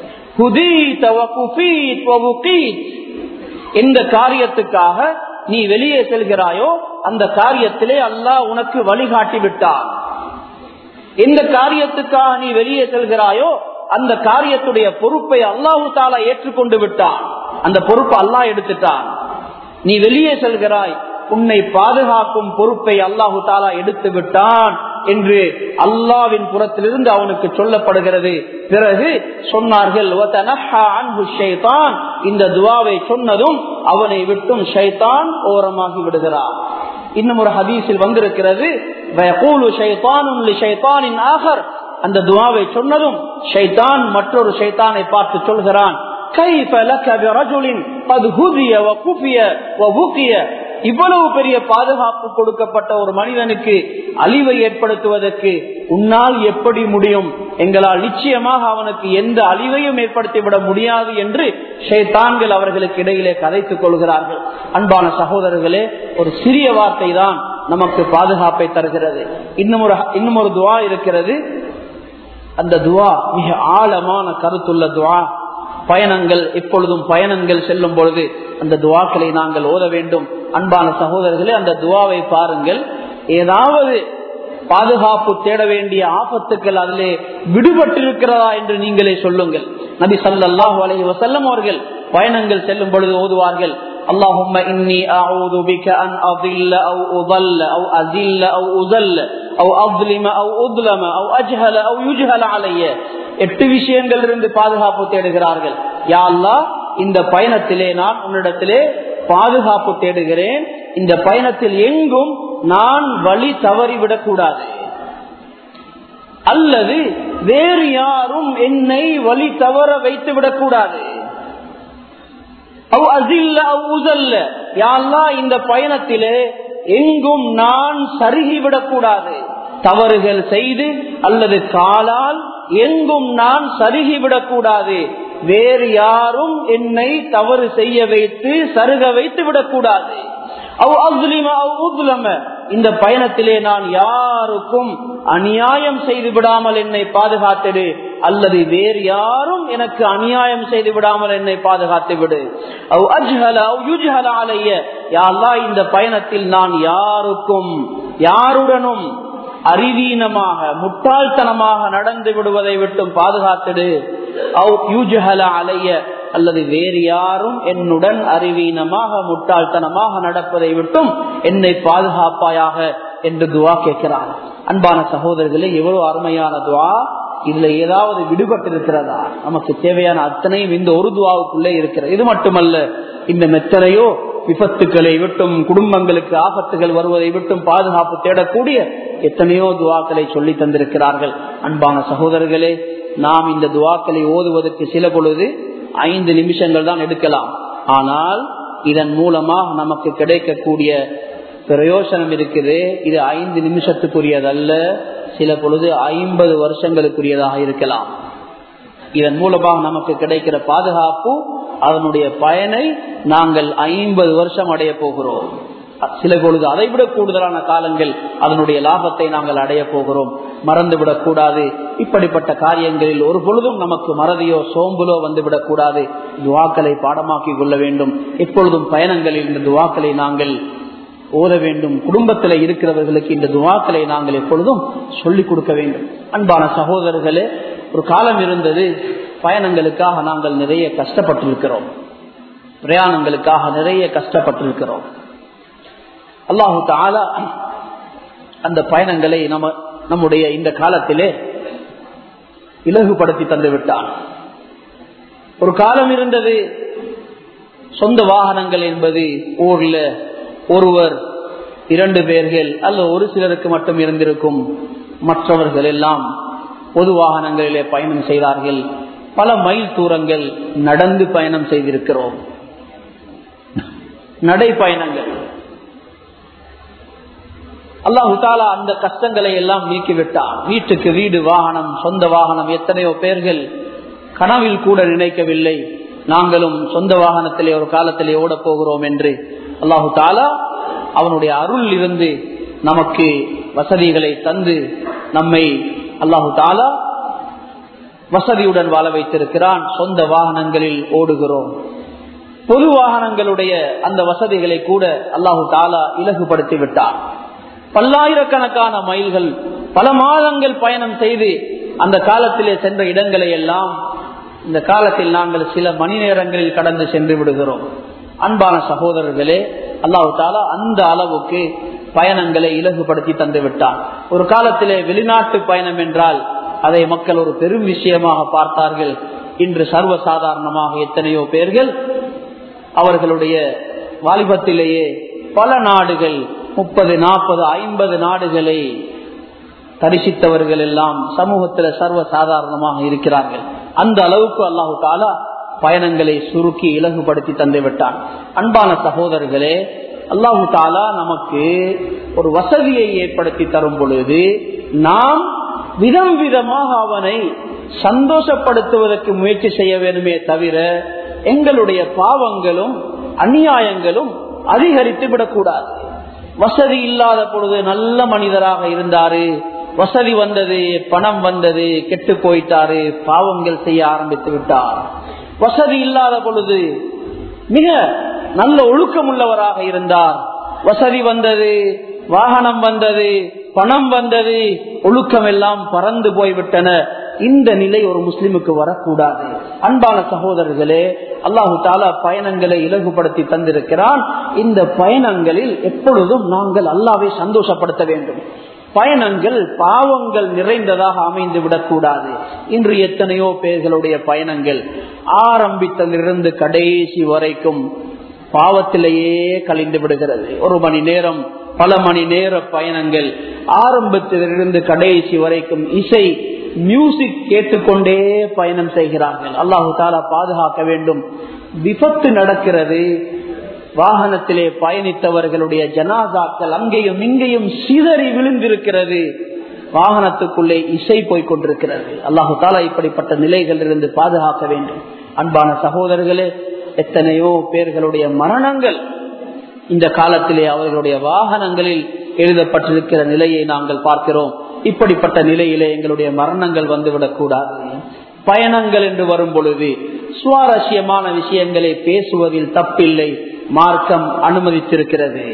எந்த காரியத்துக்காக நீ வெளியே செல்கிறாயோ அந்த காரியத்திலே அல்லாஹ் உனக்கு வழிகாட்டி விட்டான். எந்த காரியத்துக்காக நீ வெளியே செல்கிறாயோ அந்த காரியத்துடைய பொறுப்பை அல்லாஹு தஆலா ஏற்றுக்கொண்டு விட்டான். அந்த பொறுப்பை அல்லாஹ் எடுத்துட்டான். நீ வெளியே செல்கிறாய், உன்னை பாதுகாக்கும் பொறுப்பை அல்லாஹு தஆலா எடுத்து விட்டான் என்று அல்லாஹ்வின் புறத்திலிருந்து அவனுக்கு சொல்லப்படுகிறது. பிறகு சொன்னார்கள், இந்த துஆவை சொன்னதும் அவனை விட்டும் ஷைத்தான் ஓரமாகி விடுகிறார். இன்னும் ஒரு ஹதீஸில் வந்திருக்கிறது, அந்த துஆவை சொன்னதும் ஷைத்தான் மற்றொரு ஷைத்தானை பார்த்து சொல்கிறான், இவ்வளவு பெரிய பாதுகாப்பு கொடுக்கப்பட்ட ஒரு மனிதனுக்கு அழிவை ஏற்படுத்துவதற்கு உன்னால் எப்படி முடியும்? எங்களால் நிச்சயமாக அவனுக்கு எந்த அழிவையும் ஏற்படுத்திவிட முடியாது என்று ஷைத்தான்கள் அவர்களுக்கு இடையிலே கதைத்துக் கொள்கிறார்கள். அன்பான சகோதரர்களே, ஒரு சிறிய வார்த்தை தான் நமக்கு பாதுகாப்பை தருகிறது. இன்னும் ஒரு துவா இருக்கிறது. அந்த துவா மிக ஆழமான கருத்துள்ள துவா. பயணங்கள், எப்பொழுதும் பயணங்கள் செல்லும் பொழுது அந்த துவாக்களை நாங்கள் ஓத வேண்டும். அன்பான சகோதரர்களே, அந்த துவாவை பாருங்கள். ஏதாவது பாதுகாப்பு தேட வேண்டிய ஆபத்துக்கள் அதிலே விடுபட்டிருக்கிறதா என்று நீங்களே சொல்லுங்கள். நபி ஸல்லல்லாஹு அலைஹி வஸல்லம் அவர்கள் பயணங்கள் செல்லும் பொழுது ஓதுவார்கள், اللهم إني أعوذ بك أن أضل أو أضل أو أذل أو أذل أو أظلم أو أظلم أو أجهل أو يجهل علي. 8 விஷயங்கள் இருந்து பாதுகாப்பு தேடுகிறார்கள். யா அல்லாஹ், இந்த பயணத்திலே நான் உன்னிடத்திலே பாதுகாப்பு தேடுகிறேன். இந்த பயணத்தில் எங்கும் நான் வழி தவறிவிடக் கூடாது, அல்லது வேறு யாரும் என்னை வழி தவற வைத்து விடக்கூடாது. இந்த பயணத்திலே எங்கும் நான் சருகிவிடக் கூடாது. தவறுகள் செய்து அல்லது காலால் எங்கும் நான் சருகிவிடக் கூடாது. வேறு யாரும் என்னை தவறு செய்ய வைத்து சருக வைத்து விடக்கூடாது. இந்த பயணத்திலே நான் யாருக்கும் அநியாயம் செய்து விடாமல் என்னை பாதுகாத்திடு, அல்லது வேறு யாரும் எனக்கு அநியாயம் செய்து விடாமல் என்னை பாதுகாத்து விடு. இந்த பயணத்தில் நான் யாருடனும் அறிவீனமாக முட்டாள்தனமாக நடந்து விடுவதை விட்டும் பாதுகாத்திடு. அல்லது வேறு யாரும் என்னுடன் அறிவீனமாக முட்டாள்தனமாக நடப்பதை விட்டும் என்னை பாதுகாப்பாயாக என்று துவா கேட்கிறார். அன்பான சகோதரர்களே, எவ்வளவு அருமையான துவா! இதுல ஏதாவது விடுபட்டிருக்கிறதா? நமக்கு தேவையான அத்தனையும் இந்த ஒரு துவாவுக்குள்ளே இருக்கிறது. இது மட்டுமல்ல, இந்த மெத்தனையோ விபத்துக்களை விட்டும் குடும்பங்களுக்கு ஆபத்துகள் வருவதை விட்டும் பாதுகாப்பு தேடக்கூடிய எத்தனையோ துவாக்களை சொல்லி தந்திருக்கிறார்கள். அன்பான சகோதரர்களே, நாம் இந்த துவாக்களை ஓதுவதற்கு சில பொழுது 5 நிமிஷங்கள் தான் எடுக்கலாம். ஆனால் இதன் மூலமாக நமக்கு கிடைக்கக்கூடிய பிரயோசனம் இருக்குது. இது 5 நிமிஷத்துக்குரியதல்ல, சில பொழுது 50 வருஷங்களுக்குரியதாக இருக்கலாம். இதன் மூலமாக நமக்கு கிடைக்கிற பாதுகாப்பு, அதனுடைய பயனை நாங்கள் 50 வருஷம் அடைய போகிறோம். சில பொழுது அதைவிட கூடுதலான காலங்கள் அதனுடைய லாபத்தை நாங்கள் அடைய போகிறோம். மறந்துவிடக் கூடாது. இப்படிப்பட்ட காரியங்களில் ஒரு பொழுதும் நமக்கு மறதியோ சோம்புலோ வந்துவிடக் கூடாது. துவாக்களை பாடமாக்கி கொள்ள வேண்டும். எப்பொழுதும் பயணங்களில் இந்த துவாக்களை நாங்கள் ஓத வேண்டும். குடும்பத்தில் இருக்கிறவர்களுக்கு இந்த துவாக்களை நாங்கள் எப்பொழுதும் சொல்லிக் கொடுக்க வேண்டும். அன்பான சகோதரர்களே, ஒரு காலம் இருந்தது, பயணங்களுக்காக நாங்கள் நிறைய கஷ்டப்பட்டிருக்கிறோம். பிரயாணங்களுக்காக நிறைய கஷ்டப்பட்டிருக்கிறோம். அல்லாஹு தஆலா அந்த பயணங்களை நம்முடைய இந்த காலத்திலே இலகுபடுத்தி தந்து விட்டான். ஒரு காலம் இருந்தது, சொந்த வாகனங்கள் என்பது ஊர்ல ஒருவர் 2 பேர்கள் அல்ல ஒரு சிலருக்கு மட்டும் இருந்திருக்கும். மற்றவர்கள் எல்லாம் பொது வாகனங்களிலே பயணம் செய்தார்கள். பல மைல் தூரங்கள் நடந்து பயணம் செய்திருக்கிறோம். நடை பயணங்கள். அல்லாஹு தஆலா அந்த கஷ்டங்களை எல்லாம் நீக்கிவிட்டான். வீட்டுக்கு வீடு வாகனம், சொந்த வாகனம். எத்தனையோ பேர்கள் கனவில் கூட நினைக்கவில்லை நாங்களும் சொந்த வாகனத்திலே ஒரு காலத்திலே ஓட போகிறோம் என்று. அல்லாஹு தஆலா அவனுடைய அருள் இருந்து நமக்கு வசதிகளை தந்து நம்மை அல்லாஹு தஆலா வசதியுடன் வாழ வைத்திருக்கிறான். சொந்த வாகனங்களில் ஓடுகிறோம். பொது வாகனங்களுடைய அந்த வசதிகளை கூட அல்லாஹு தஆலா இலகுபடுத்தி விட்டான். பல்லாயிரக்கணக்கான மைல்கள், பல மாதங்கள் பயணம் செய்து அந்த காலத்திலே சென்ற இடங்களை எல்லாம் இந்த காலத்தில் நாங்கள் சில மணி நேரங்களில் கடந்து சென்று விடுகிறோம். அன்பான சகோதரர்களே, அல்லாஹ் தஆலா அந்த அளவுக்கு பயணங்களை இலகுபடுத்தி தந்து விட்டார். ஒரு காலத்திலே வெளிநாட்டு பயணம் என்றால் அதை மக்கள் ஒரு பெரும் விஷயமாக பார்த்தார்கள். இன்று சர்வசாதாரணமாக எத்தனையோ பேர்கள் அவர்களுடைய வாலிபத்திலேயே பல நாடுகள், 30, 40, 50 நாடுகளை தரிசித்தவர்கள் எல்லாம் சமூகத்தில் சர்வசாதாரணமாக இருக்கிறார்கள். அந்த அளவுக்கு அல்லாஹு தஆலா பயணங்களை சுருக்கி இலகுபடுத்தி தந்து விட்டான். அன்பான சகோதரர்களே, அல்லாஹு தாலா நமக்கு ஒரு வசதியை ஏற்படுத்தி தரும் பொழுது நாம் விதம் விதமாக அவனை சந்தோஷப்படுத்துவதற்கு முயற்சி செய்ய வேண்டுமே தவிர எங்களுடைய பாவங்களும் அநியாயங்களும் அதிகரித்து விடக்கூடாது. வசதி இல்லாத பொழுது நல்ல மனிதராக இருந்தாரு, வசதி வந்தது, பணம் வந்தது, கெட்டு போயிட்டாரு, பாவங்கள் செய்ய ஆரம்பித்து விட்டார். வசதி இல்லாத பொழுது மிக நல்ல ஒழுக்கம் உள்ளவராக இருந்தார், வசதி வந்தது, வாகனம் வந்தது, பணம் வந்தது, ஒழுக்கம் எல்லாம் பறந்து போய்விட்டன. இந்த நிலை ஒரு முஸ்லிமுக்கு வரக்கூடாது. அன்பான சகோதரர்களே, அல்லாஹு தாலா பயணங்களை இலகுபடுத்தி தந்திருக்கிறான். இந்த பயணங்களில் எப்பொழுதும் நாங்கள் அல்லாஹ்வை சந்தோஷப்படுத்த வேண்டும். பயணங்கள் பாவங்கள் நிறைந்ததாக அமைந்து விடக்கூடாது. இன்று எத்தனையோ பேர்களுடைய பயணங்கள் ஆரம்பித்ததிலிருந்து கடைசி வரைக்கும் பாவத்திலேயே கழிந்து விடுகிறது. ஒரு மணி நேரம், பல மணி நேர பயணங்கள், ஆரம்பத்திலிருந்து கடைசி வரைக்கும் இசை மியூசிக் கேட்டுக்கொண்டே பயணம் செய்கிறார்கள். அல்லாஹு தாலா பாதுகாக்க வேண்டும். விபத்து நடக்கிறது, வாகனத்திலே பயணித்தவர்களுடைய ஜனாசாக்கள் அங்கேயும் இங்கேயும் சிதறி விழுந்திருக்கிறது, வாகனத்துக்குள்ளே இசை போய்கொண்டிருக்கிறது. அல்லாஹு தாலா இப்படிப்பட்ட நிலைகளில் இருந்து பாதுகாக்க வேண்டும். அன்பான சகோதரர்களே, எத்தனையோ பேர்களுடைய மரணங்கள் இந்த காலத்திலே அவர்களுடைய வாகனங்களில் எழுதப்பட்டிருக்கிற நிலையை நாங்கள் பார்க்கிறோம். இப்படிப்பட்ட நிலையிலே எங்களுடைய மரணங்கள் வந்துவிடக் கூடாது. பயணங்கள் என்று வரும் பொழுது சுவாரஸ்யமான விஷயங்களை பேசுவதில் தப்பில்லை, மார்க்கம் அனுமதித்திருக்கிறது.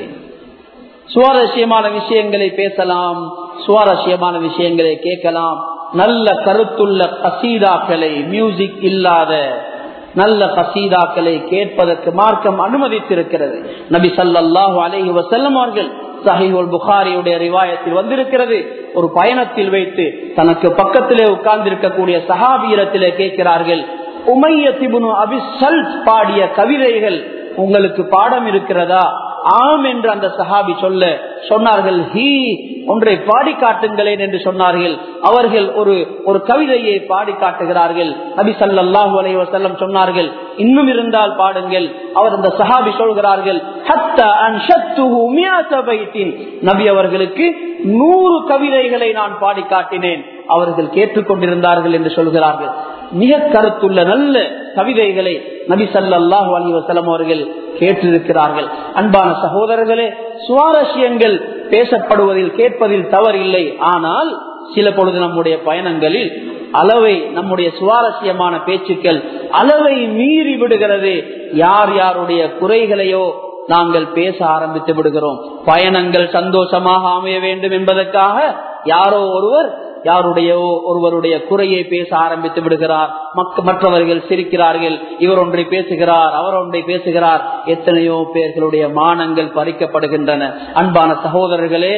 சுவாரஸ்யமான விஷயங்களை பேசலாம், சுவாரஸ்யமான விஷயங்களை கேட்கலாம். நல்ல கருத்துள்ள கசீதாக்களை, மியூசிக் இல்லாத நல்ல கசீதாக்களை கேட்பதற்கு மார்க்கம் அனுமதித்திருக்கிறது. நபி ஸல்லல்லாஹு அலைஹி வஸல்லம் அவர்கள் சஹீஹுல் புகாரியுடைய ரிவாயத்தில் வந்திருக்கிறது, ஒரு பயணத்தில் வைத்து தனக்கு பக்கத்திலே உட்கார்ந்து இருக்கக்கூடிய சஹாபியிடத்திலே கேட்கிறார்கள், உமையத் இப்னு அபி ஸல்த் பாடிய கவிதைகள் உங்களுக்கு பாடம் இருக்கிறதா? ஆம் என்று அந்த சஹாபி சொன்னார்கள். ஹீ, ஒன்றை பாடி காட்டுங்களேன் என்று சொன்னார்கள். அவர்கள் ஒரு கவிதையை பாடி காட்டுகிறார்கள். நபி ஸல்லல்லாஹு அலைஹி வஸல்லம் சொன்னார்கள், இன்னும் இருந்தால் பாடுங்கள். அவர் அந்த சஹாபி சொல்கிறார்கள், ஹத்தா அன்ஷத்துஹு மியத பைத்தின், நபி அவர்களுக்கு 100 கவிதைகளை நான் பாடி காட்டினேன், அவர்கள் கேட்டுக்கொண்டிருந்தார்கள் என்று சொல்கிறார்கள். மிக கருத்துள்ள நல்ல கவிதைகளை நபி ஸல்லல்லாஹு அலைஹி வஸல்லம் அவர்கள் கேட்டிருக்கிறார்கள். அன்பான சகோதரர்களே, சுவாரஸ்யங்கள் பேசப்படுவதில் கேட்பதில் தவறில்லை. ஆனால் சில பொழுது நம்முடைய பயணங்களில் அளவை, நம்முடைய சுவாரஸ்யமான பேச்சுக்கள் அளவை மீறி விடுகிறது. யார் யாருடைய குறைகளையோ நாங்கள் பேச ஆரம்பித்து விடுகிறோம். பயணங்கள் சந்தோஷமாக அமைய வேண்டும் என்பதற்காக யாரோ ஒருவருடைய குறையை பேச ஆரம்பித்து விடுகிறார். மற்றவர்கள் சிரிக்கிறார்கள், இவர் ஒன்றை பேசுகிறார், அவர் ஒன்றை பேசுகிறார். எத்தனையோ பேர்களுடைய மானங்கள் பறிக்கப்படுகின்றன. அன்பான சகோதரர்களே,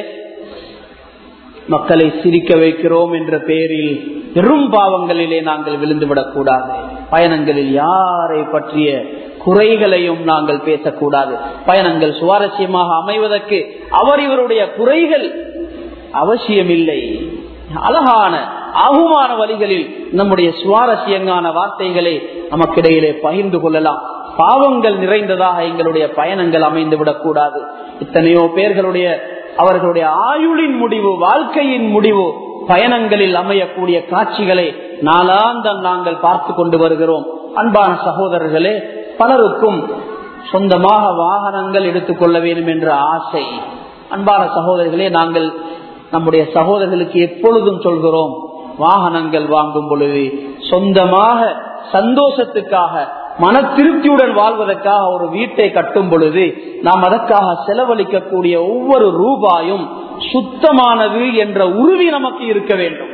மக்களை சிரிக்க வைக்கிறோம் என்ற பெயரில் பெரும் பாவங்களிலே நாங்கள் விழுந்துவிடக் கூடாது. பயணங்களில் யாரை பற்றிய குறைகளையும் நாங்கள் பேசக்கூடாது. பயணங்கள் சுவாரஸ்யமாக அமைவதற்கு இவருடைய குறைகள் அவசியமில்லை. அழகான ஆகுமான வழிகளில் நம்முடைய சுவாரஸ்யமான வார்த்தைகளை நமக்கிடையிலே பகிர்ந்து கொள்ளலாம். பாவங்கள் நிறைந்ததாக எங்களுடைய பயணங்கள் அமைந்துவிடக் கூடாது. இத்தனையோ பேர்களுடைய அவர்களுடைய ஆயுளின் முடிவு, வாழ்க்கையின் முடிவு பயணங்களில் அமையக்கூடிய காட்சிகளை நாளாந்தம் நாங்கள் பார்த்து கொண்டு வருகிறோம். அன்பான சகோதரர்களே, பலருக்கும் சொந்தமாக வாகனங்கள் எடுத்துக்கொள்ள வேண்டும் என்ற ஆசை. அன்பான சகோதரர்களே, நாங்கள் நம்முடைய சகோதரர்களுக்கு எப்பொழுதும் சொல்கிறோம், வாகனங்கள் வாங்கும் பொழுது சொந்தமாக சந்தோஷத்துக்காக மன திருப்தியுடன் வாழ்வதற்காக ஒரு வீட்டை கட்டும் பொழுது நாம் அதற்காக செலவழிக்கக்கூடிய ஒவ்வொரு ரூபாயும் சுத்தமானது என்ற உறுதி நமக்கு இருக்க வேண்டும்.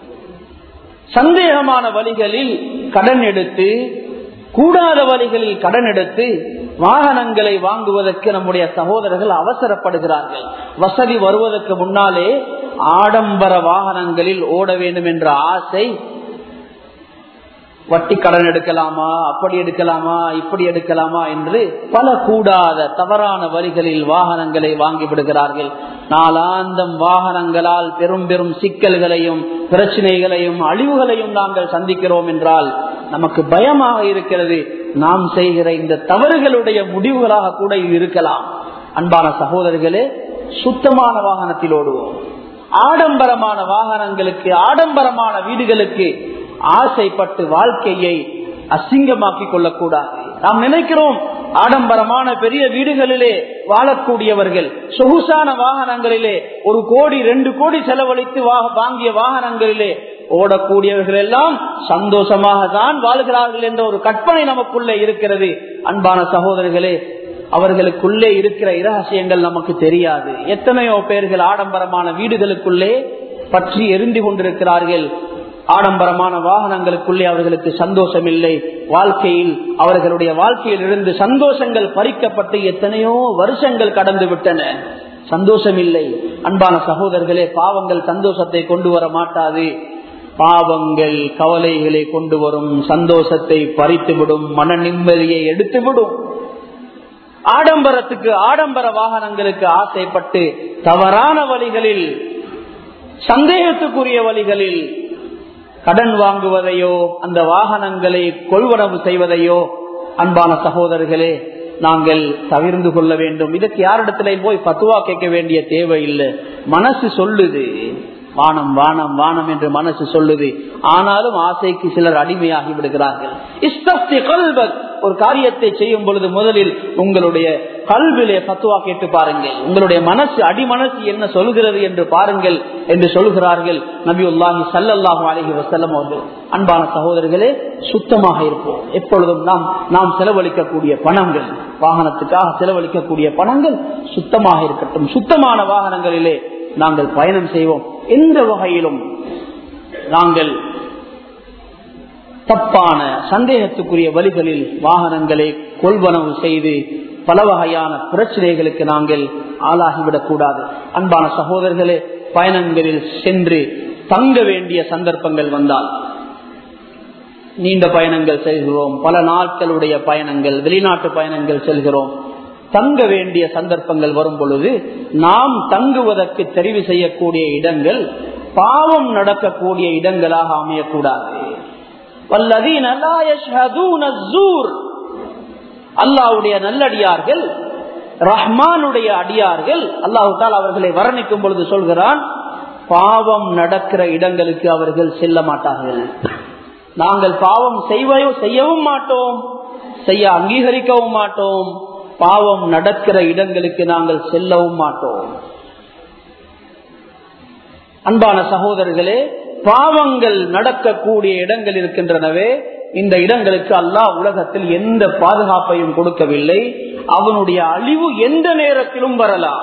சந்தேகமான வழிகளில் கடன் எடுத்து, கூடாத வழிகளில் கடன் எடுத்து வாகனங்களை வாங்குவதற்கு நம்முடைய சகோதரர்கள் அவசரப்படுகிறார்கள். வசதி வருவதற்கு முன்னாலே ஆடம்பர வாகனங்களில் ஓட வேண்டும் என்ற ஆசை. வட்டி கடன் எடுக்கலாமா, அப்படி எடுக்கலாமா, இப்படி எடுக்கலாமா என்று பல கூடாத தவறான வழிகளில் வாகனங்களை வாங்கி விடுகிறார்கள். நாளாந்தம் வாகனங்களால் பெரும் பெரும் சிக்கல்களையும் பிரச்சனைகளையும் அழிவுகளையும் நாங்கள் சந்திக்கிறோம் என்றால் நமக்கு பயமாக இருக்கிறது. நாம் செய்கிற இந்த தவறுகளுடைய முடிவுகளாக கூட இது இருக்கலாம். அன்பான சகோதரர்களே, சுத்தமான வாகனத்தில் ஓடுவோம். ஆடம்பரமான வாகனங்களுக்கு, ஆடம்பரமான வீடுகளுக்கு ஆசைப்பட்டு வாழ்க்கையை அசிங்கமாக்கிக் கொள்ளக்கூடாது. நாம் நினைக்கிறோம் ஆடம்பரமான பெரிய வீடுகளிலே வாழக்கூடியவர்கள், சொகுசான வாகனங்களிலே 1 கோடி 2 கோடி செலவழித்து வாங்கிய வாகனங்களிலே ஓடக்கூடியவர்கள் எல்லாம் சந்தோஷமாக தான் வாழ்கிறார்கள் என்ற ஒரு கற்பனை நமக்குள்ளே இருக்கிறது. அன்பான சகோதரர்களே, அவர்களுக்குள்ளே இருக்கிற இரகசியங்கள் நமக்கு தெரியாது. எத்தனையோ பேர்கள் ஆடம்பரமான வீடுகளுக்குள்ளே பற்றி எரிந்து கொண்டிருக்கிறார்கள். ஆடம்பரமான வாகனங்களுக்குள்ளே அவர்களுக்கு சந்தோஷம் இல்லை. வாழ்க்கையில், அவர்களுடைய வாழ்க்கையில் இருந்து சந்தோஷங்கள் பறிக்கப்பட்டு எத்தனையோ வருஷங்கள் கடந்து விட்டன. சந்தோஷம் இல்லை. அன்பான சகோதரர்களே, பாவங்கள் சந்தோஷத்தை கொண்டு வர மாட்டாது. பாவங்கள் கவலைகளை கொண்டு வரும், சந்தோஷத்தை பறித்துவிடும், மன நிம்மதியை எடுத்துவிடும். ஆடம்பரத்துக்கு, ஆடம்பர வாகனங்களுக்கு ஆசைப்பட்டு தவறான வழிகளில், சந்தேகத்துக்குரிய வழிகளில் கடன் வாங்குவதையோ, அந்த வாகனங்களை கொள்வனவு செய்வதையோ அன்பான சகோதரர்களே நாங்கள் தவிர்த்து கொள்ள வேண்டும். இதுக்கு யாரிடத்திலே போய் பத்துவா கேட்க வேண்டிய தேவை இல்லை. மனசு சொல்லுது, வானம் வானம் வானம் என்று மனசு சொல்லுது. ஆனாலும் ஆசைக்கு சிலர் அடிமையாகி விடுகிறார்கள். ஒரு காரியத்தை செய்யும் பொழுது முதலில் உங்களுடைய கல்விலே பத்துவா கேட்டு பாருங்கள். உங்களுடைய மனசு, அடிமனசு என்ன சொல்கிறது என்று பாருங்கள் என்று சொல்கிறார்கள் நபியுல்லாஹி ஸல்லல்லாஹு அலைஹி வஸல்லம் அவர்கள். அன்பான சகோதரர்களே, சுத்தமாக இருப்போம். எப்பொழுதும் நாம் செலவழிக்கக்கூடிய பணங்கள், வாகனத்துக்காக செலவழிக்கக்கூடிய பணங்கள் சுத்தமாக இருக்கட்டும். சுத்தமான வாகனங்களிலே நாங்கள் பயணம் செய்வோம். எந்த வகையிலும் நாங்கள் தப்பான, சந்தேகத்துக்குரிய வழிகளில் வாகனங்களை கொள்வனவு செய்து பல வகையான பிரச்சனைகளுக்கு நாங்கள் ஆளாகிவிடக் கூடாது. அன்பான சகோதரர்களே, பயணங்களில் சென்று தங்க வேண்டிய சந்தர்ப்பங்கள் வந்தால், நீண்ட பயணங்கள் செல்கிறோம், பல நாட்களுடைய பயணங்கள், வெளிநாட்டு பயணங்கள் செல்கிறோம், தங்க வேண்டிய சந்தர்ப்பங்கள் வரும் பொழுது நாம் தங்குவதற்கு தெரிவு செய்யக்கூடிய இடங்கள் பாவம் நடக்கக்கூடிய இடங்களாக அமையக்கூடாது. அல்லாஹ்வுடைய நல்லடியார்கள், ரஹ்மானுடைய அடியார்கள், அல்லாஹ் தஆலா அவர்களை வர்ணிக்கும் பொழுது சொல்கிறான், பாவம் நடக்கிற இடங்களுக்கு அவர்கள் செல்ல மாட்டார்கள். நாங்கள் பாவம் செய்யவும் மாட்டோம், செய்ய அங்கீகரிக்கவும் மாட்டோம். பாவம் நடக்கிற இடங்களுக்கு நாங்கள் செல்லவும் மாட்டோம். அன்பான சகோதரர்களே, பாவங்கள் நடக்கக்கூடிய இடங்கள் இருக்கின்றனவே, இந்த இடங்களுக்கு அல்லாஹ் உலகத்தில் எந்த பாதுகாப்பையும் கொடுக்கவில்லை. அவனுடைய அழிவு எந்த நேரத்திலும் வரலாம்.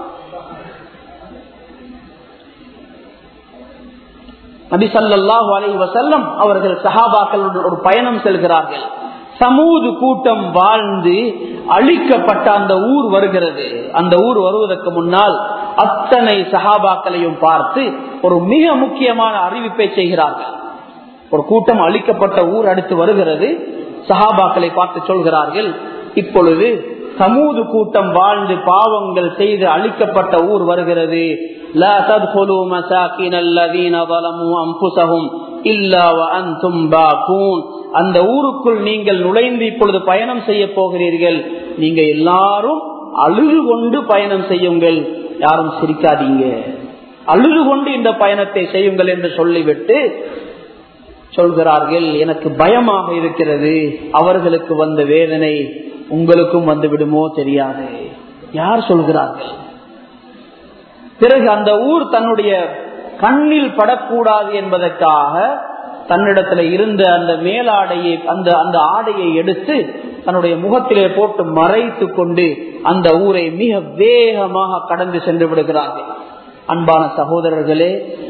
நபி ஸல்லல்லாஹு அலைஹி வஸல்லம் அவர்கள் சஹாபாக்களுடன் ஒரு பயணம் செல்கிறார்கள். சமூது கூட்டம் வாழ்ந்து அழிக்கப்பட்ட அந்த ஊர் வருகிறது. அந்த ஊர் வருவதற்கு முன்னால் அத்தனை சஹாபாக்களையும் பார்த்து ஒரு மிக முக்கியமான அறிவிப்பை செய்கிறார்கள். ஒரு கூட்டம் அழிக்கப்பட்ட ஊர் அடுத்து வருகிறது. சஹாபாக்களை பார்த்து சொல்கிறார்கள், இப்பொழுது சமூது கூட்டம் வாழ்ந்து பாவங்கள் செய்து அழிக்கப்பட்ட ஊர் வருகிறது. லா தத்குலு மசாகினல் லதீன ஸலமு அன்ஃபுஸஹும் இல்லா வஅன்தும் பாகூன். அந்த ஊருக்குள் நீங்கள் நுழைந்து இப்பொழுது பயணம் செய்ய போகிறீர்கள். நீங்க எல்லாரும் அழுது கொண்டு பயணம் செய்யுங்கள், யாரும் சிரிக்காதீங்க, அழுது கொண்டு இந்த பயணத்தை செய்யுங்கள் என்று சொல்லிவிட்டு சொல்கிறார்கள், எனக்கு பயமாக இருக்கிறது, அவர்களுக்கு வந்த வேதனை உங்களுக்கும் வந்து விடுமோ தெரியாது. யார் சொல்கிறார்கள்? பிறகு அந்த ஊர் தன்னுடைய கண்ணில் படக்கூடாது என்பதற்காக தன்னிடத்துல இருந்த அந்த மேலாடையை, அந்த ஆடையை எடுத்து தன்னுடைய முகத்திலே போட்டு மறைத்து கொண்டு அந்த ஊரை மிக வேகமாக கடந்து சென்று விடுகிறார்கள். அன்பான சகோதரர்களே,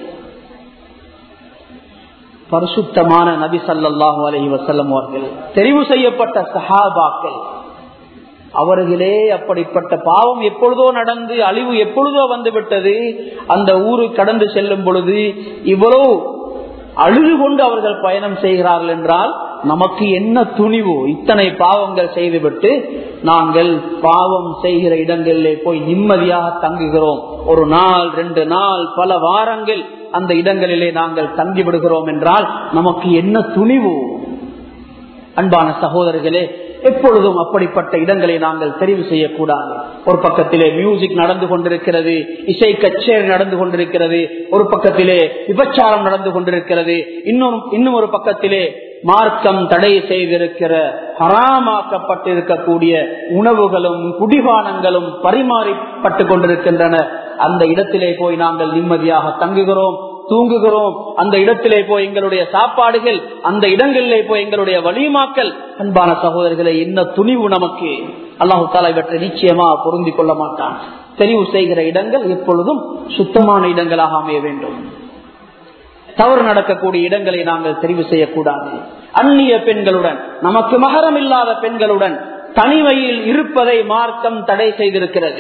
பரிசுத்தமான நபி ஸல்லல்லாஹு அலைஹி வஸல்லம் அவர்கள், தெரிவு செய்யப்பட்ட சஹாபாக்கள், அவர்களே அப்படிப்பட்ட பாவம் எப்பொழுதோ நடந்து அழிவு எப்பொழுதோ வந்துவிட்டது. அந்த ஊரு கடந்து செல்லும் பொழுது இவ்வளவு அழுது கொண்டு அவர்கள் பயணம் செய்கிறார்கள் என்றால் நமக்கு என்ன துணிவு? இத்தனை பாவங்கள் செய்துவிட்டு நாங்கள் பாவம் செய்கிற இடங்களிலே போய் நிம்மதியாக தங்குகிறோம். ஒரு நாள், 2 நாள், பல வாரங்கள் அந்த இடங்களிலே நாங்கள் தங்கி விடுகிறோம் என்றால் நமக்கு என்ன துணிவு? அன்பான சகோதரர்களே, எப்பொழுதும் அப்படிப்பட்ட இடங்களை நாங்கள் தெரிவு செய்யக்கூடாது. ஒரு பக்கத்திலே மியூசிக் நடந்து கொண்டிருக்கிறது, இசை கச்சேரி நடந்து கொண்டிருக்கிறது, ஒரு பக்கத்திலே விபச்சாரம் நடந்து கொண்டிருக்கிறது, இன்னும் ஒரு பக்கத்திலே மார்க்கம் தடை செய்திருக்கிற ஹராமாக்கப்பட்டிருக்கக்கூடிய உணவுகளும் குடிபானங்களும் பரிமாறிப்பட்டு கொண்டிருக்கின்றன. அந்த இடத்திலே போய் நாங்கள் நிம்மதியாக தங்குகிறோம், தூங்குகிறோம். அந்த இடத்திலே போய் எங்களுடைய சாப்பாடுகள், அந்த இடங்களிலே போய் எங்களுடைய வலிமாக்கள். அன்பான சகோதரர்களை, என்ன துணிவு நமக்கு! அல்லாஹு தஆலா இவற்றை நிச்சயமா பொருந்திக் கொள்ள மாட்டான். தெரிவு செய்கிற இடங்கள் எப்பொழுதும் சுத்தமான இடங்களாக அமைய வேண்டும். தவறு நடக்கக்கூடிய இடங்களை நாங்கள் தெரிவு செய்யக்கூடாது. அந்நிய பெண்களுடன், நமக்கு மஹரம் இல்லாத பெண்களுடன் தனிமையில் இருப்பதை மார்க்கம் தடை செய்திருக்கிறது.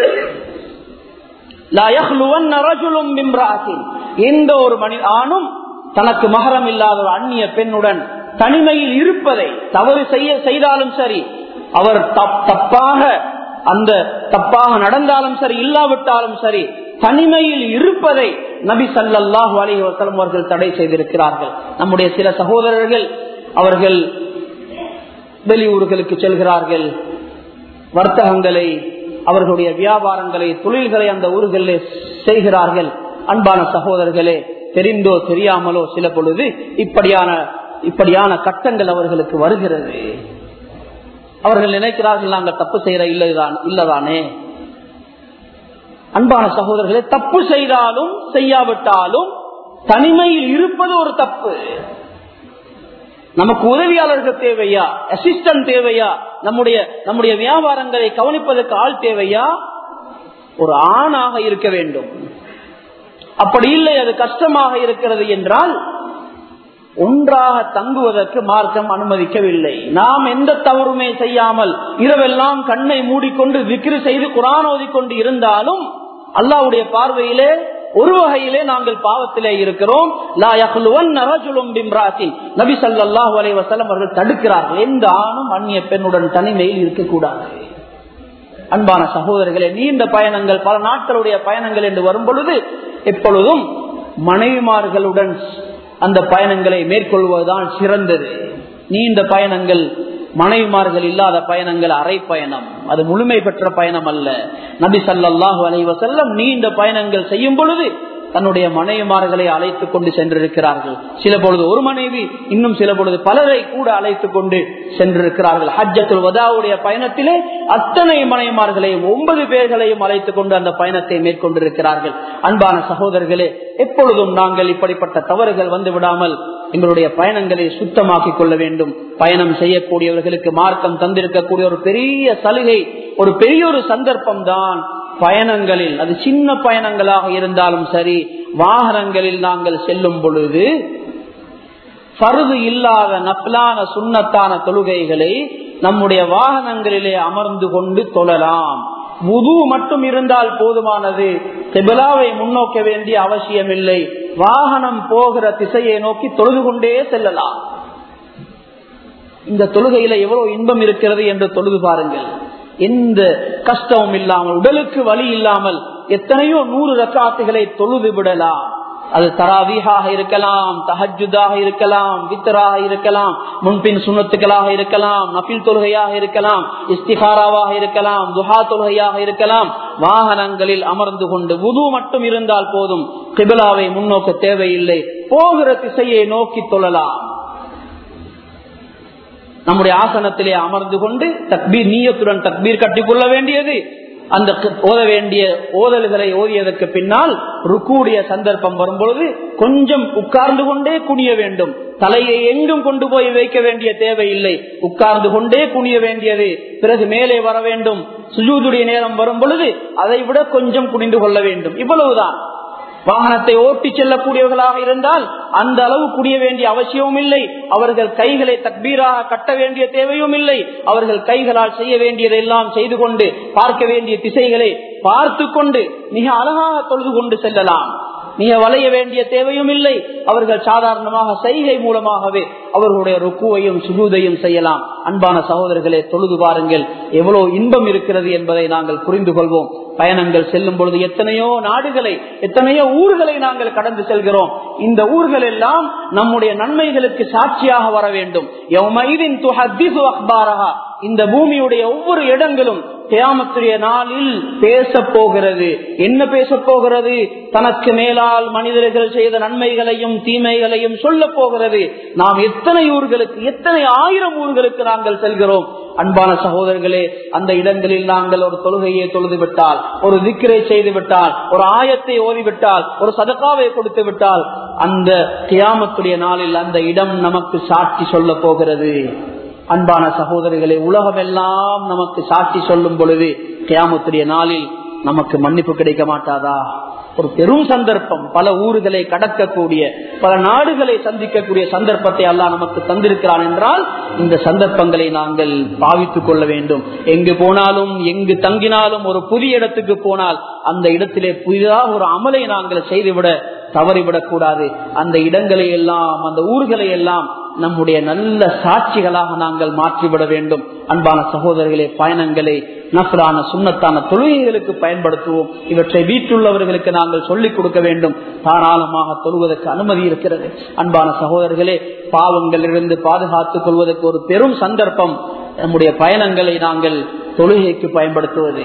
எந்த ஒரு ஆணும் தனக்கு மஹரம் இல்லாத ஒரு அந்நிய பெண்ணுடன் தனிமையில் இருப்பதை, தவறு செய்தாலும் சரி, அவர் தப்பாக நடந்தாலும் சரி, இல்லாவிட்டாலும் சரி, தனிமையில் இருப்பதை நபி ஸல்லல்லாஹு அலைஹி வஸல்லம் அவர்கள் தடை செய்திருக்கிறார்கள். நம்முடைய சில சகோதரர்கள் அவர்கள் வெளியூர்களுக்கு செல்கிறார்கள், வர்த்தகங்களை, அவர்களுடைய வியாபாரங்களை, தொழில்களை அந்த ஊர்களில் செய்கிறார்கள். அன்பான சகோதரர்களே, தெரிந்தோ தெரியாமலோ சில பொழுது இப்படியான கட்டங்கள் அவர்களுக்கு வருகிறது. அவர்கள் நினைக்கிறார்கள் நாங்கள் தப்பு செய்யற இல்லதானே. அன்பான சகோதரர்களே, தப்பு செய்தாலும் செய்யாவிட்டாலும் தனிமையில் இருப்பது ஒரு தப்பு. நமக்கு உதவியாளர்கள் தேவையா, அசிஸ்டன்ட் தேவையா, நம்முடைய வியாபாரங்களை கவனிப்பதற்கு ஆள் தேவையா? ஒரு ஆணாக இருக்க வேண்டும். அப்படி இல்லை, அது கஷ்டமாக இருக்கிறது என்றால் ஒன்றாக தங்குவதற்கு மார்க்கம் அனுமதிக்கவில்லை. நாம் எந்த தவறுமே செய்யாமல் இரவெல்லாம் கண்ணை மூடிக்கொண்டு விக்ரு செய்து குர்ஆன் ஓதிக்கொண்டு இருந்தாலும் அல்லாஹ்வுடைய பார்வையிலே ஒரு வகையிலே நாங்கள் பாவத்திலே இருக்கிறோம். லா யஹ்லுவன்ன ரஜுலுன் பிம்ராத்தின், நபி ஸல்லல்லாஹு அலைஹி வஸல்லம் அவர்கள் தடுக்கிறார்கள். எந்த ஆணும் அந்நிய பெண்ணுடன் தனிமையில் இருக்கக்கூடாது. அன்பான சகோதரர்களே, நீண்ட பயணங்கள், பல நாட்களுடைய பயணங்கள் என்று வரும் பொழுது எப்பொழுதும் மனைவிமார்களுடன் அந்த பயணங்களை மேற்கொள்வதுதான் சிறந்தது. நீண்ட பயணங்கள், மனைவிமார்கள் இல்லாத பயணங்கள் அரை பயணம், அது முழுமை பெற்ற பயணம் அல்ல. நபி ஸல்லல்லாஹு அலைஹி வஸல்லம் நீண்ட பயணங்கள் செய்யும் பொழுது தன்னுடைய மனைவிமார்களை அழைத்துக் கொண்டு சென்றிருக்கிறார்கள். சில பொழுது ஒரு மனைவி, இன்னும் சில பொழுது பலரை கூட அழைத்துக் கொண்டு சென்றிருக்கிறார்கள். ஹஜ்ஜத்துல் வதாவுடைய பயணத்திலே அத்தனை மனைவிமார்களையும் 9 பேர்களையும் அழைத்துக் கொண்டு அந்த பயணத்தை மேற்கொண்டிருக்கிறார்கள். அன்பான சகோதரர்களே, எப்பொழுதும் நாங்கள் இப்படிப்பட்ட தவறுகள் வந்து விடாமல் எங்களுடைய பயணங்களை சுத்தமாக்கிக் கொள்ள வேண்டும். பயணம் செய்யக்கூடியவர்களுக்கு மார்க்கம் தந்திருக்கக்கூடிய ஒரு பெரிய சலுகை, ஒரு பெரிய ஒரு சந்தர்ப்பம் தான் பயணங்களில், அது சின்ன பயணங்களாக இருந்தாலும் சரி, வாகனங்களில் நாங்கள் செல்லும் பொழுது ஃபர்து இல்லாத நஃபிலான சுன்னத்தான தொழுகைகளை நம்முடைய வாகனங்களிலே அமர்ந்து கொண்டு தொழலாம். வுது மட்டும் இருந்தால் போதுமானது. கிப்லாவை முன்னோக்க வேண்டிய அவசியம் இல்லை. வாகனம் போகிற திசையை நோக்கி தொழுது கொண்டே செல்லலாம். இந்த தொழுகையில எவ்வளவு இன்பம் இருக்கிறது என்று தொழுது பாருங்கள். எந்த கஷ்டமும் இல்லாமல், உடலுக்கு வலி இல்லாமல் எத்தனையோ 100 ரக்காத்துகளை தொழுது விடலாம். அது தராவீஹாக இருக்கலாம், தஹஜ்ஜுதாக இருக்கலாம், வித்ராக இருக்கலாம், முன்பின் சுன்னத்துகளாக இருக்கலாம், நஃபில் தொழுகையாக இருக்கலாம், இஸ்திகாராவாக இருக்கலாம், துஹா தொழுகையாக இருக்கலாம். வாகனங்களில் அமர்ந்து கொண்டு வுது மட்டும் இருந்தால் போதும். கிப்லாவை முன்னோக்க தேவையில்லை. போகிற திசையை நோக்கி தொழலாம். நம்முடைய ஆசனத்திலே அமர்ந்து கொண்டு தக்பீர் நீயத்துடன் தக்பீர் கட்டிக்கொள்ள வேண்டியது. அந்த ஓத வேண்டிய ஓதல்களை ஓதியதற்கு பின்னால் ருக்குடைய சந்தர்ப்பம் வரும்பொழுது கொஞ்சம் உட்கார்ந்து கொண்டே குனிய வேண்டும். தலையை எங்கும் கொண்டு போய் வைக்க வேண்டிய தேவையில்லை. உட்கார்ந்து கொண்டே குனிய வேண்டியது. பிறகு மேலே வர வேண்டும். சுஜூதுடைய நேரம் வரும் பொழுது அதை விட கொஞ்சம் குனிந்து கொள்ள வேண்டும். இவ்வளவுதான். வாகனத்தை ஓட்டி செல்லக்கூடியவர்களாக இருந்தால் அந்த அளவு குடிய வேண்டிய அவசியமும் இல்லை. அவர்கள் கைகளை தக்பீராக கட்ட வேண்டிய தேவையும் இல்லை. அவர்கள் கைகளால் செய்ய வேண்டியதெல்லாம் செய்து கொண்டு, பார்க்க வேண்டிய திசைகளை பார்த்து கொண்டு மிக அழகாக தொழுது கொண்டு செல்லலாம். மிக வளைய வேண்டிய தேவையும் இல்லை. அவர்கள் சாதாரணமாக செய்கை மூலமாகவே அவர்களுடைய ருக்குவையும் சுஜூதையும் செய்யலாம். அன்பான சகோதரர்களே, தொழுது பாருங்கள், எவ்வளவு இன்பம் இருக்கிறது என்பதை நாங்கள் புரிந்து கொள்வோம். பயணங்கள் செல்லும் பொழுது எத்தனையோ நாடுகளை, எத்தனையோ ஊர்களை நாங்கள் கடந்து செல்கிறோம். இந்த ஊர்கள் எல்லாம் நம்முடைய நன்மைகளுக்கு சாட்சியாக வர வேண்டும். யௌமைதின் துஹத்திஸு அக்பாரஹா, இந்த பூமியுடைய ஒவ்வொரு இடங்களும் கியாமத்துடைய நாளில் பேச போகிறது. என்ன பேச போகிறது? தனக்கு மேலால் மனிதர்கள் செய்த நன்மைகளையும் தீமைகளையும் சொல்ல போகிறது. நாம் எத்தனை ஊர்களுக்கு, எத்தனை ஆயிரம் ஊர்களுக்கு நாங்கள் செல்கிறோம். அன்பான சகோதரர்களே, அந்த இடங்களில் நாங்கள் ஒரு தொழுகையை தொழுது விட்டால், ஒரு திக்ரை செய்து விட்டால், ஒரு ஆயத்தை ஓதிவிட்டால், ஒரு சதகாவை கொடுத்து விட்டால், அந்த கியாமத்துடைய நாளில் அந்த இடம் நமக்கு சாட்சி சொல்ல போகிறது. அன்பான சகோதரிகளே, உலகமெல்லாம் நமக்கு சாட்சி சொல்லும் பொழுது கியாமத்துடைய நாளில் நமக்கு மன்னிப்பு கிடைக்க மாட்டாதா? ஒரு பெரும் சந்தர்ப்பம், பல ஊர்களை கடக்கக்கூடிய, பல நாடுகளை சந்திக்கக்கூடிய சந்தர்ப்பத்தை அல்லாஹ் நமக்கு தந்திருக்கிறான் என்றால் இந்த சந்தர்ப்பங்களை நாங்கள் பாவித்துக் கொள்ள வேண்டும். எங்கு போனாலும், எங்கு தங்கினாலும், ஒரு புதிய இடத்துக்கு போனால் அந்த இடத்திலே புதிதாக ஒரு அமலை நாங்கள் செய்துவிட தவறிவிடக் கூடாது. அந்த இடங்களை எல்லாம், அந்த ஊர்களை எல்லாம் நம்முடைய நல்ல சாட்சிகளாக நாங்கள் மாற்றிவிட வேண்டும். அன்பான சகோதரர்களே, பயணங்களை நஃபிலான சுன்னத்தான தொழுகைகளுக்கு பயன்படுத்துவோம். இவற்றை வீட்டுள்ளவர்களுக்கு நாங்கள் சொல்லிக் கொடுக்க வேண்டும். தாராளமாக தொழுவதற்கு அனுமதி இருக்கிறது. அன்பான சகோதரர்களே, பாவங்களிலிருந்து பாதுகாத்துக் கொள்வதற்கு ஒரு பெரும் சந்தர்ப்பம் நம்முடைய பயணங்களை நாங்கள் தொழுகைக்கு பயன்படுத்துவது.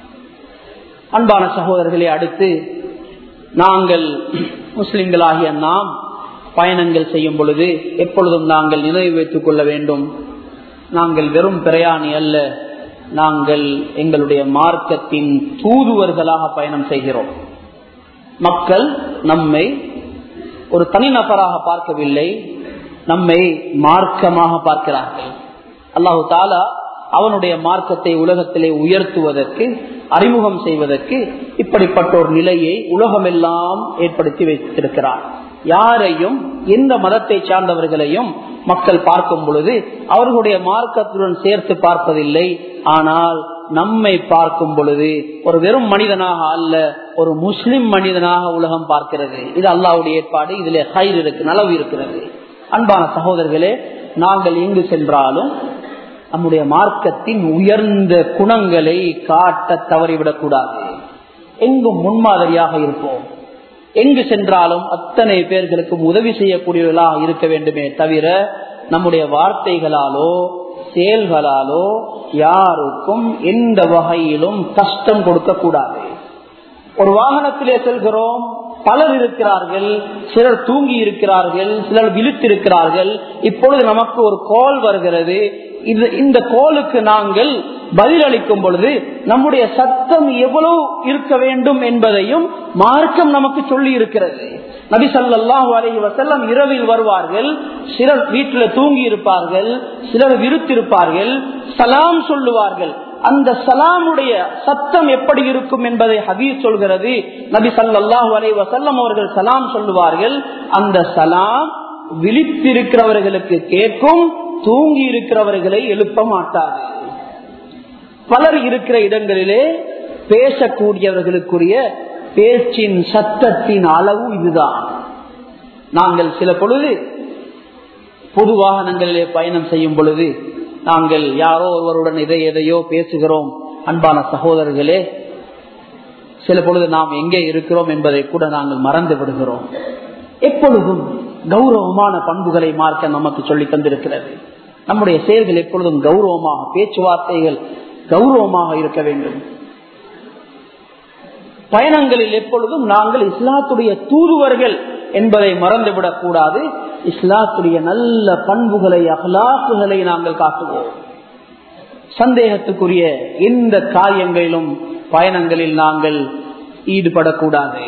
அன்பான சகோதரர்களே, அடுத்து நாங்கள் முஸ்லிம்களாகிய நாம் பயணங்கள் செய்யும் பொழுது எப்பொழுதும் நாங்கள் நினைவு வைத்துக் கொள்ள வேண்டும், நாங்கள் வெறும் பிரயாணி அல்ல, நாங்கள் எங்களுடைய மார்க்கத்தின் தூதுவர்களாக பயணம் செய்கிறோம். மக்கள் நம்மை ஒரு தனிநபராக பார்க்கவில்லை, நம்மை மார்க்கமாக பார்க்கிறார்கள். அல்லாஹு தாலா அவனுடைய மார்க்கத்தை உலகத்திலே உயர்த்துவதற்கு, அறிமுகம் செய்வதற்கு இப்படிப்பட்ட ஒரு நிலையை உலகமெல்லாம் ஏற்படுத்தி வைத்திருக்கிறார். யாரையும், எந்த மதத்தை சார்ந்தவர்களையும் மக்கள் பார்க்கும் பொழுது அவர்களுடைய மார்க்கத்துடன் சேர்த்து பார்ப்பதில்லை. ஆனால் நம்மை பார்க்கும் பொழுது ஒரு வெறும் மனிதனாக அல்ல, ஒரு முஸ்லிம் மனிதனாக உலகம் பார்க்கிறது. இது அல்லாஹ்வுடைய ஏற்பாடு. இதிலே ஹைர் இருக்கு, நலவு இருக்கிறது. அன்பான சகோதரர்களே, நாங்கள் எங்கு சென்றாலும் நம்முடைய மார்க்கத்தின் உயர்ந்த குணங்களை காட்ட தவறிவிடக் கூடாது. எங்கும் முன்மாதிரியாக இருப்போம். எங்கு சென்றாலும் அத்தனை பேர்களுக்கும் உதவி செய்யக்கூடியவர்களாக இருக்க வேண்டுமே தவிர நம்முடைய வார்த்தைகளாலோ செயல்களாலோ யாருக்கும் எந்த வகையிலும் கஷ்டம் கொடுக்க கூடாது. ஒரு வாகனத்திலே செல்கிறோம், பலர் இருக்கிறார்கள், சிலர் தூங்கி இருக்கிறார்கள், சிலர் விழித்திருக்கிறார்கள். இப்பொழுது நமக்கு ஒரு கால் வருகிறது. இந்த காலுக்கு நாங்கள் பதிலளிக்கும் பொழுது நம்முடைய சத்தம் எவ்வளவு இருக்க வேண்டும் என்பதையும் மார்க்கம் நமக்கு சொல்லி இருக்கிறது. நபி ஸல்லல்லாஹு அலைஹி வஸல்லம் இரவில் வருவார்கள், சிலர் வீட்டில் தூங்கி இருப்பார்கள், சிலர் விருத்திருப்பார்கள், சலாம் சொல்லுவார்கள். அந்த சலாமுடைய சத்தம் எப்படி இருக்கும் என்பதை ஹதீஸ் சொல்கிறது. நபி ஸல்லல்லாஹு அலைஹி வஸல்லம் அவர்கள் சலாம் சொல்லுவார்கள். அந்த சலாம் விழித்திருக்கிறவர்களுக்கு கேட்கும், தூங்கி இருக்கிறவர்களை எழுப்ப மாட்டார்கள். பலர் இருக்கிற இடங்களிலே பேசக்கூடியவர்களுக்குரிய பேச்சின் சத்தத்தின் அளவு இதுதான். நாங்கள் சில பொழுது பொது வாகனங்களிலே பயணம் செய்யும் பொழுது நாங்கள் யாரோ ஒருவருடன் எதையோ பேசுகிறோம். அன்பான சகோதரர்களே, சில பொழுது நாம் எங்கே இருக்கிறோம் என்பதை கூட நாங்கள் மறந்து விடுகிறோம். எப்பொழுதும் கௌரவமான பண்புகளை மார்க்க நமக்கு சொல்லி தந்திருக்கிறது. நம்முடைய செயல்கள் எப்பொழுதும் கௌரவமாக, பேச்சுவார்த்தைகள் கௌரவமாக இருக்க வேண்டும். பயணங்களில் எப்பொழுதும் நாங்கள் இஸ்லாத்துடைய தூதுவர்கள் என்பதை மறந்துவிடக் கூடாது. இஸ்லாத்துடைய நல்ல பண்புகளை, அஹ்லாக்குகளை நாங்கள் காட்டுவோம். சந்தேகத்துக்குரிய எந்த காரியங்களிலும் பயணங்களில் நாங்கள் ஈடுபடக்கூடாது.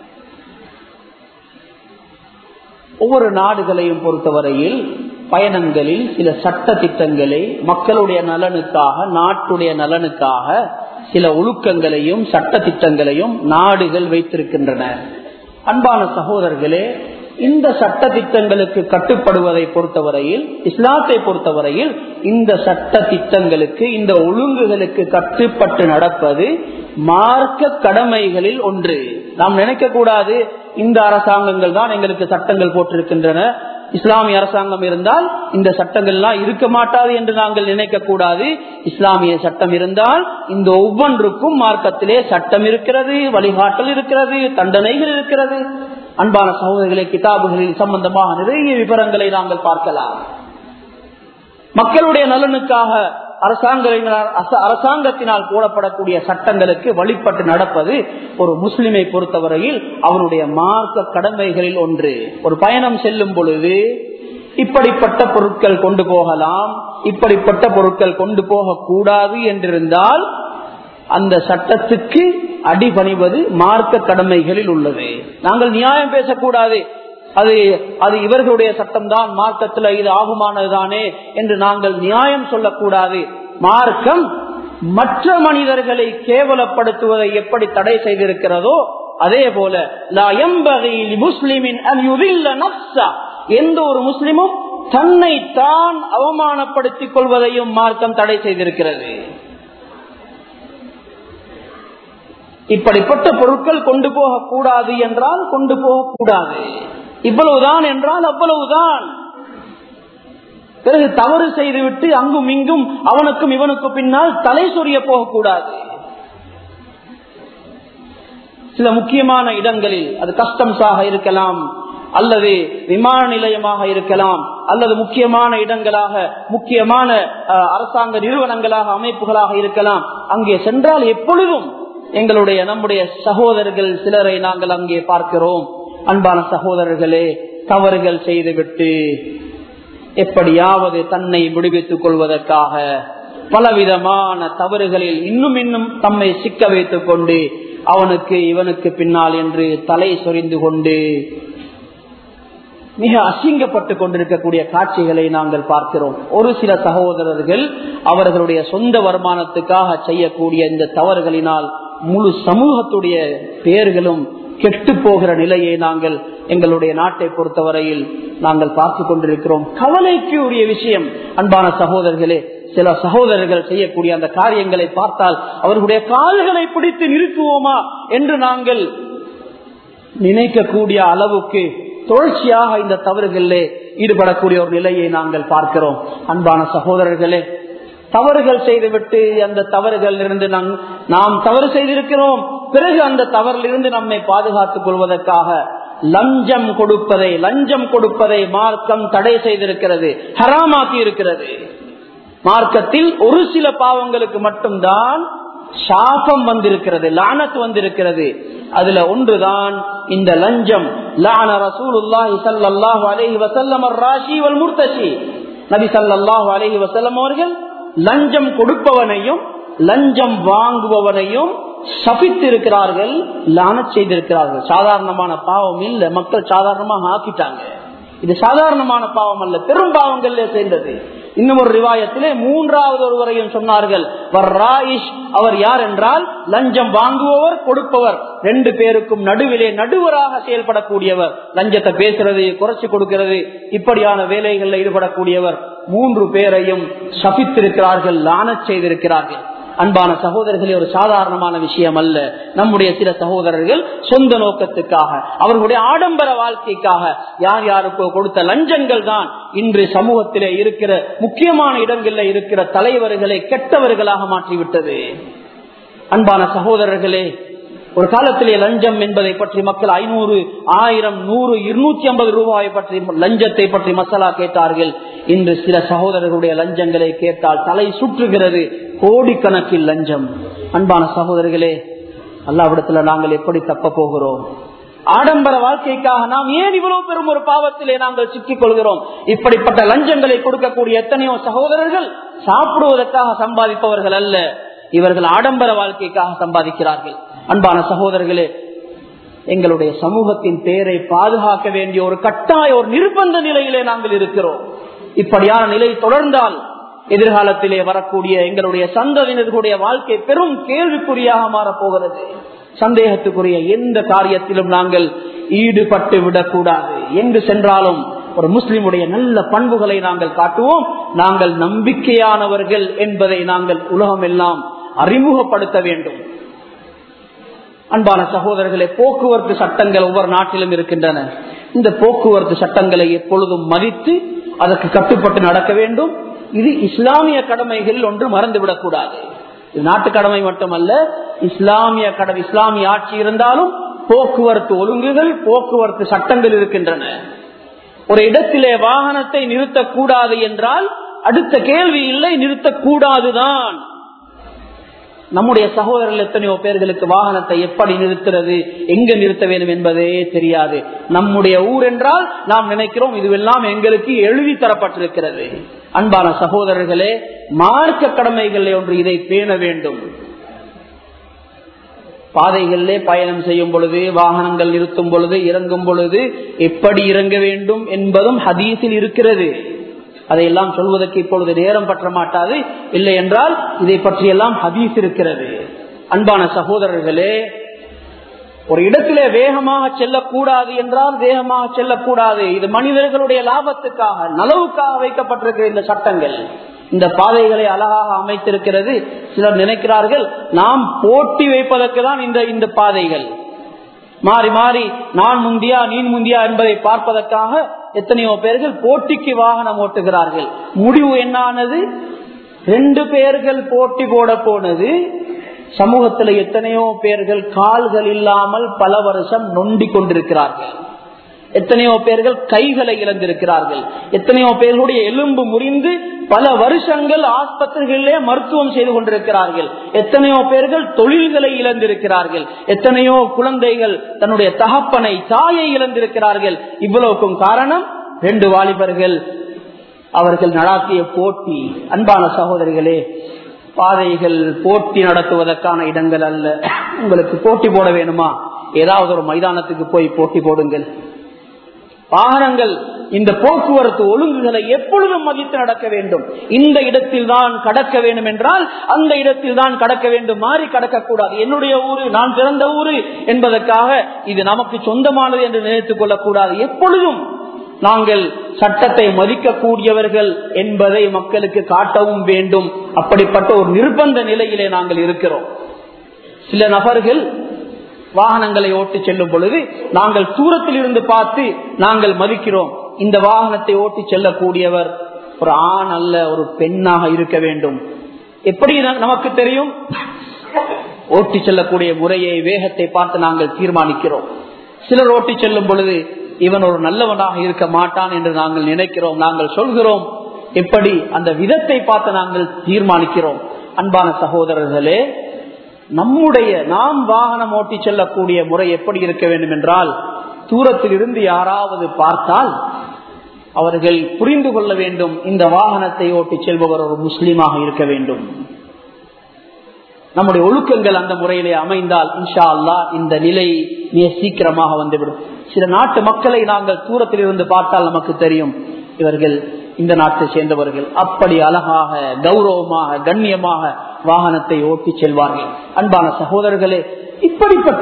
ஒவ்வொரு நாடுகளையும் பொறுத்தவரையில் பயணங்களில் சில சட்ட திட்டங்களை மக்களுடைய நலனுக்காக, நாட்டுடைய நலனுக்காக சில ஒழுக்கங்களையும் சட்ட திட்டங்களையும் நாடுகள் வைத்திருக்கின்றன. அன்பான சகோதரர்களே, இந்த சட்ட திட்டங்களுக்கு கட்டுப்படுவதை பொறுத்தவரையில், இஸ்லாத்தை பொறுத்தவரையில் இந்த சட்ட திட்டங்களுக்கு, இந்த ஒழுங்குகளுக்கு கட்டுப்பட்டு நடப்பது மார்க்க கடமைகளில் ஒன்று. நாம் நினைக்க கூடாது இந்த அரசாங்கங்கள் தான் எங்களுக்கு சட்டங்கள் போட்டிருக்கின்றன, இஸ்லாமிய அரசாங்கம் இருந்தால் இந்த சட்டங்கள்லாம் இருக்க மாட்டாது என்று நாங்கள் நினைக்க கூடாது. இஸ்லாமிய சட்டம் இருந்தால் இந்த ஒவ்வொன்றுக்கும் மார்க்கத்திலே சட்டம் இருக்கிறது, வழிகாட்டல் இருக்கிறது, தண்டனைகள் இருக்கிறது. அன்பான சகோதரர்களே, கிதாபுகளில் சம்பந்தமாக நிறைய விவரங்களை நாங்கள் பார்க்கலாம். மக்களுடைய நலனுக்காக அரசாங்கத்தினால் போடப்படக்கூடிய சட்டங்களுக்கு வழிபட்டு நடப்பது ஒரு முஸ்லிமை பொறுத்தவரையில் அவனுடைய மார்க்க கடமைகளில் ஒன்று. ஒரு பயணம் செல்லும் பொழுது இப்படிப்பட்ட பொருட்கள் கொண்டு போகலாம், இப்படிப்பட்ட பொருட்கள் கொண்டு போக கூடாது என்றிருந்தால் அந்த சட்டத்துக்கு அடிபணிவது மார்க்க கடமைகளில் உள்ளது. நாங்கள் நியாயம் பேசக்கூடாது, அது இவர்களுடைய சட்டம் தான், மார்க்கத்தில் இது ஆகுமானதுதானே என்று நாங்கள் நியாயம் சொல்லக்கூடாது. மார்க்கம் மற்ற மனிதர்களை கேவலப்படுத்துவதை எப்படி தடை செய்திருக்கிறதோ அதே போல எந்த ஒரு முஸ்லிமும் தன்னை தான் அவமானப்படுத்திக் கொள்வதையும் மார்க்கம் தடை செய்திருக்கிறது. இப்படிப்பட்ட பொருட்கள் கொண்டு போக கூடாது என்றால் கொண்டு போகக்கூடாது, இவ்வளவுதான் என்றால் அவ்வளவுதான். பிறகு தவறு செய்துவிட்டு அங்கும் இங்கும் அவனுக்கும் இவனுக்கு பின்னால் தலை சொரிய போகக்கூடாது. சில முக்கியமான இடங்களில், அது கஸ்டம்ஸாக இருக்கலாம், அல்லது விமான நிலையமாக இருக்கலாம், அல்லது முக்கியமான இடங்களாக, முக்கியமான அரசாங்க நிறுவனங்களாக, அமைப்புகளாக இருக்கலாம். அங்கே சென்றால் எப்பொழுதும் நம்முடைய சகோதரர்கள் சிலரை நாங்கள் அங்கே பார்க்கிறோம். அன்பான சகோதரர்களே, தவறுகள் செய்துவிட்டு எப்படியாவது தன்னை விடுவித்துக் கொள்வதற்காக பலவிதமான தவறுகளில் இன்னும் தம்மை சிக்க வைத்துக் கொண்டு அவனுக்கு இவனுக்கு பின்னால் என்று தலை சொரிந்து கொண்டு மிக அசிங்கப்பட்டு கொண்டிருக்கக்கூடிய காட்சிகளை நாங்கள் பார்க்கிறோம். ஒரு சில சகோதரர்கள் அவர்களுடைய சொந்த வருமானத்துக்காக செய்யக்கூடிய இந்த தவறுகளினால் முழு சமூகத்துடைய பெயர்களும் கெட்டு போகிற நிலையை நாங்கள் எங்களுடைய நாட்டை பொறுத்தவரையில் நாங்கள் பார்த்து கொண்டிருக்கிறோம். கவலைக்கு உரிய விஷயம். அன்பான சகோதரர்களே, சில சகோதரர்கள் செய்யக்கூடிய அந்த காரியங்களை பார்த்தால் அவர்களுடைய கால்களை பிடித்து நிறுத்துவோமா என்று நாங்கள் நினைக்கக்கூடிய அளவுக்கு தொடர்ச்சியாக இந்த தவறுகளிலே ஈடுபடக்கூடிய ஒரு நிலையை நாங்கள் பார்க்கிறோம். அன்பான சகோதரர்களே, தவறுகள் செய்துவிட்டு அந்த தவறுகளில் இருந்து நாம் தவறு செய்திருக்கிறோம், பிறகு அந்த தவறிலிருந்து நம்மை பாதுகாத்துக் கொள்வதற்காக லஞ்சம் கொடுப்பதை மார்க்கம் தடை செய்திருக்கிறது, ஹராமாக்கி இருக்கிறது. மார்க்கத்தில் ஒரு சில பாவங்களுக்கு மட்டும்தான் சாபம் வந்திருக்கிறது, லானத் வந்திருக்கிறது. அதுல ஒன்றுதான் இந்த லஞ்சம். லான ரசூலுல்லாஹி ஸல்லல்லாஹு அலைஹி வஸல்லம் ar-ராஷி வல் முர்தஷி. நபி ஸல்லல்லாஹு அலைஹி வஸல்லம் அவர்கள் லஞ்சம் கொடுப்பவனையும் லஞ்சம் வாங்குபவனையும் சபித்திருக்கிறார்கள், லானத் செய்திருக்கிறார்கள். சாதாரணமான பாவம் இல்ல, மக்கள் சாதாரணமாக ஆக்கிட்டாங்க. இது சாதாரணமான பாவம் அல்ல, பெரும் பாவங்கள்ல சேர்ந்தது. இன்னும் ஒரு ரிவாயத்திலே மூன்றாவது ஒருவரையும் சொன்னார்கள். அவர் யார் என்றால் லஞ்சம் வாங்குபவர், கொடுப்பவர், ரெண்டு பேருக்கும் நடுவிலே நடுவராக செயல்படக்கூடியவர். லஞ்சத்தை பேசுறது, குறைச்சு கொடுக்கிறது, இப்படியான வேலைகளில் ஈடுபடக்கூடியவர். 3 பேரையும் சபித்திருக்கிறார்கள், லானத் செய்திருக்கிறார்கள். அன்பான சகோதரர்களே, ஒரு சாதாரணமான விஷயம் அல்ல. நம்முடைய சில சகோதரர்கள் சொந்த நோக்கத்துக்காக, அவர்களுடைய ஆடம்பர வாழ்க்கைக்காக யார் யாருக்கோ கொடுத்த லஞ்சங்கள் தான் இன்று சமூகத்திலே இருக்கிற முக்கியமான இடங்களில் இருக்கிற தலைவர்களை கெட்டவர்களாக மாற்றிவிட்டது. அன்பான சகோதரர்களே, ஒரு காலத்திலே லஞ்சம் என்பதை பற்றி மக்கள் 500, 1000, 100, 250 ரூபாயை பற்றி லஞ்சத்தை பற்றி மசாலா கேட்டார்கள். இன்று சில சகோதரர்களுடைய லஞ்சங்களை கேட்டால் தலை சுற்றுகிறது. கோடிக்கணக்கில் லஞ்சம். அன்பான சகோதரர்களே, அல்லாஹ்விடத்துல நாங்கள் எப்படி தப்ப போகிறோம்? ஆடம்பர வாழ்க்கைக்காக நாம் ஏன் இவ்வளவு பெரும் ஒரு பாவத்திலே நாங்கள் சிக்கிக் கொள்கிறோம்? இப்படிப்பட்ட லஞ்சங்களை கொடுக்கக்கூடிய எத்தனையோ சகோதரர்கள் சாப்பிடுவதற்காக சம்பாதிப்பவர்கள் அல்ல, இவர்கள் ஆடம்பர வாழ்க்கைக்காக சம்பாதிக்கிறார்கள். அன்பான சகோதரர்களே, எங்களுடைய சமூகத்தின் பெயரை பாதுகாக்க வேண்டிய ஒரு கட்டாய, ஒரு நிர்பந்த நிலையிலே நாங்கள் இருக்கிறோம். இப்படியான நிலை தொடர்ந்தால் எதிர்காலத்திலே வரக்கூடிய எங்களுடைய சந்ததியினர்களுடைய வாழ்க்கை பெரும் கேள்விக்குறியாக மாறப்போகிறது. சந்தேகத்துக்குரிய எந்த காரியத்திலும் நாங்கள் ஈடுபட்டு விடக்கூடாது. எங்கு சென்றாலும் ஒரு முஸ்லிமுடைய நல்ல பண்புகளை நாங்கள் காட்டுவோம். நாங்கள் நம்பிக்கையானவர்கள் என்பதை நாங்கள் உலகம் எல்லாம் அறிமுகப்படுத்த வேண்டும். அன்பான சகோதரர்களே, போக்குவரத்து சட்டங்கள் ஒவ்வொரு நாட்டிலும் இருக்கின்றன. இந்த போக்குவரத்து சட்டங்களை எப்பொழுதும் மதித்து அதற்கு கட்டுப்பட்டு நடக்க வேண்டும். இது இஸ்லாமிய கடமைகளில் ஒன்று மறந்துவிடக் கூடாது. இது நாட்டு கடமை மட்டுமல்ல, இஸ்லாமிய ஆட்சி இருந்தாலும் போக்குவரத்து ஒழுங்குகள், போக்குவரத்து சட்டங்கள் இருக்கின்றன. ஒரு இடத்திலே வாகனத்தை நிறுத்தக்கூடாது என்றால் அடுத்த கேள்வி இல்லை, நிறுத்தக்கூடாதுதான். நம்முடைய சகோதரர்கள் எத்தனையோ பேர்களுக்கு வாகனத்தை எப்படி நிறுத்துறது, எங்க நிறுத்த வேண்டும் என்பதே தெரியாது. நம்முடைய ஊர் என்றால் நாம் நினைக்கிறோம் இதுவெல்லாம் எங்களுக்கு எழுதி தரப்பட்டிருக்கிறது. அன்பான சகோதரர்களே, மார்க்க கடமைகள் ஒன்று இதை பேண வேண்டும். பாதைகளிலே பயணம் செய்யும் பொழுது, வாகனங்கள் நிறுத்தும் பொழுது, இறங்கும் பொழுது எப்படி இறங்க வேண்டும் என்பதும் ஹதீஸில் இருக்கிறது. அதையெல்லாம் சொல்வதற்கு இப்பொழுது நேரம் பற்ற மாட்டாது. இல்லை என்றால் இதை பற்றியெல்லாம் ஹதீஸ் இருக்கிறது. அன்பான சகோதரர்களே, ஒரு இடத்திலே வேகமாக செல்லக்கூடாது என்றால் வேகமாக செல்லக்கூடாது. இது மனிதர்களுடைய லாபத்துக்காக, நலவுக்காக வைக்கப்பட்டிருக்கிற இந்த சட்டங்கள், இந்த பாதைகளை அழகாக அமைத்திருக்கிறது. சிலர் நினைக்கிறார்கள் நாம் போட்டி வைப்பதற்கு தான் இந்த பாதைகள், மாறி மாறி நான் முந்தியா நீ முந்தியா என்பதை பார்ப்பதற்காக எத்தனையோ பேர்கள் போட்டிக்கு வாகனம் ஓட்டுகிறார்கள். முடிவு என்னானது? 2 பேர்கள் போட்டி போட போனது. சமூகத்தில் எத்தனையோ பேர்கள் கால்கள் இல்லாமல் பல வருஷம் நொண்டி கொண்டிருக்கிறார்கள். எத்தனையோ பேர்கள் கைகளை இழந்திருக்கிறார்கள். எத்தனையோ பேர்களுடைய எலும்பு முறிந்து பல வருஷங்கள் ஆஸ்பத்திரிகளிலே மருத்துவம் செய்து கொண்டிருக்கிறார்கள். எத்தனையோ பேர்கள் தொழில்களை இழந்திருக்கிறார்கள். எத்தனையோ குழந்தைகள் தன்னுடைய தகப்பனை, தாயை இழந்திருக்கிறார்கள். இவ்வளவுக்கும் காரணம் 2 வாலிபர்கள், அவர்கள் நடாத்திய போட்டி. அன்பான சகோதரிகளே, பாதைகள் போட்டி நடத்துவதற்கான இடங்கள் அல்ல. உங்களுக்கு போட்டி போட வேணுமா, ஏதாவது ஒரு மைதானத்துக்கு போய் போட்டி போடுங்கள். வாகனங்கள் இந்த போக்குவரத்து ஒழுங்குகளை எப்பொழுதும் மதித்து நடக்க வேண்டும். இந்த இடத்தில் தான் கடக்க வேண்டும் என்றால் அந்த இடத்தில் தான் கடக்க வேண்டும், மாறி கடக்கக்கூடாது. என்னுடைய ஊரு, நான் பிறந்த ஊரு என்பதற்காக இது நமக்கு சொந்தமானது என்று நினைத்துக் கொள்ளக்கூடாது. எப்பொழுதும் நாங்கள் சட்டத்தை மதிக்கக்கூடியவர்கள் என்பதை மக்களுக்கு காட்டவும் வேண்டும். அப்படிப்பட்ட ஒரு நிர்பந்த நிலையிலே நாங்கள் இருக்கிறோம். சில நபர்கள் வாகனங்களை ஓட்டி செல்லும் பொழுது நாங்கள் தூரத்தில் இருந்து பார்த்து நாங்கள் மதிக்கிறோம். இந்த வாகனத்தை ஓட்டி செல்லக்கூடியவர் ஒரு ஆண் அல்ல, ஒரு பெண்ணாக இருக்க வேண்டும். எப்படி நமக்கு தெரியும்? ஓட்டி செல்லக்கூடிய முறையை, வேகத்தை பார்த்து நாங்கள் தீர்மானிக்கிறோம். சிலர் ஓட்டி செல்லும் பொழுது இவன் ஒரு நல்லவனாக இருக்க மாட்டான் என்று நாங்கள் நினைக்கிறோம், நாங்கள் சொல்கிறோம். எப்படி அந்த விதத்தை பார்த்து நாங்கள் தீர்மானிக்கிறோம். அன்பான சகோதரர்களே, நாம் வாகனம் ஓட்டி செல்லக்கூடிய முறை எப்படி இருக்க வேண்டும் என்றால், தூரத்தில் இருந்து யாராவது பார்த்தால் அவர்கள் புரிந்து கொள்ள வேண்டும், இந்த வாகனத்தை ஓட்டி செல்பவர் ஒரு முஸ்லீமாக இருக்க வேண்டும். நம்முடைய ஒழுக்கங்கள் அந்த முறையிலே அமைந்தால் இன்ஷா அல்லாஹ் இந்த நிலை மிக சீக்கிரமாக வந்துவிடும். சில நாட்டு மக்களை நாங்கள் தூரத்தில் இருந்து பார்த்தால் நமக்கு தெரியும், இவர்கள் இந்த நாட்டை சேர்ந்தவர்கள். அப்படி அழகாக, கௌரவமாக, கண்ணியமாக வாகனத்தை ஓட்டி செல்வார்கள். அன்பான சகோதரர்களே, இப்படிப்பட்ட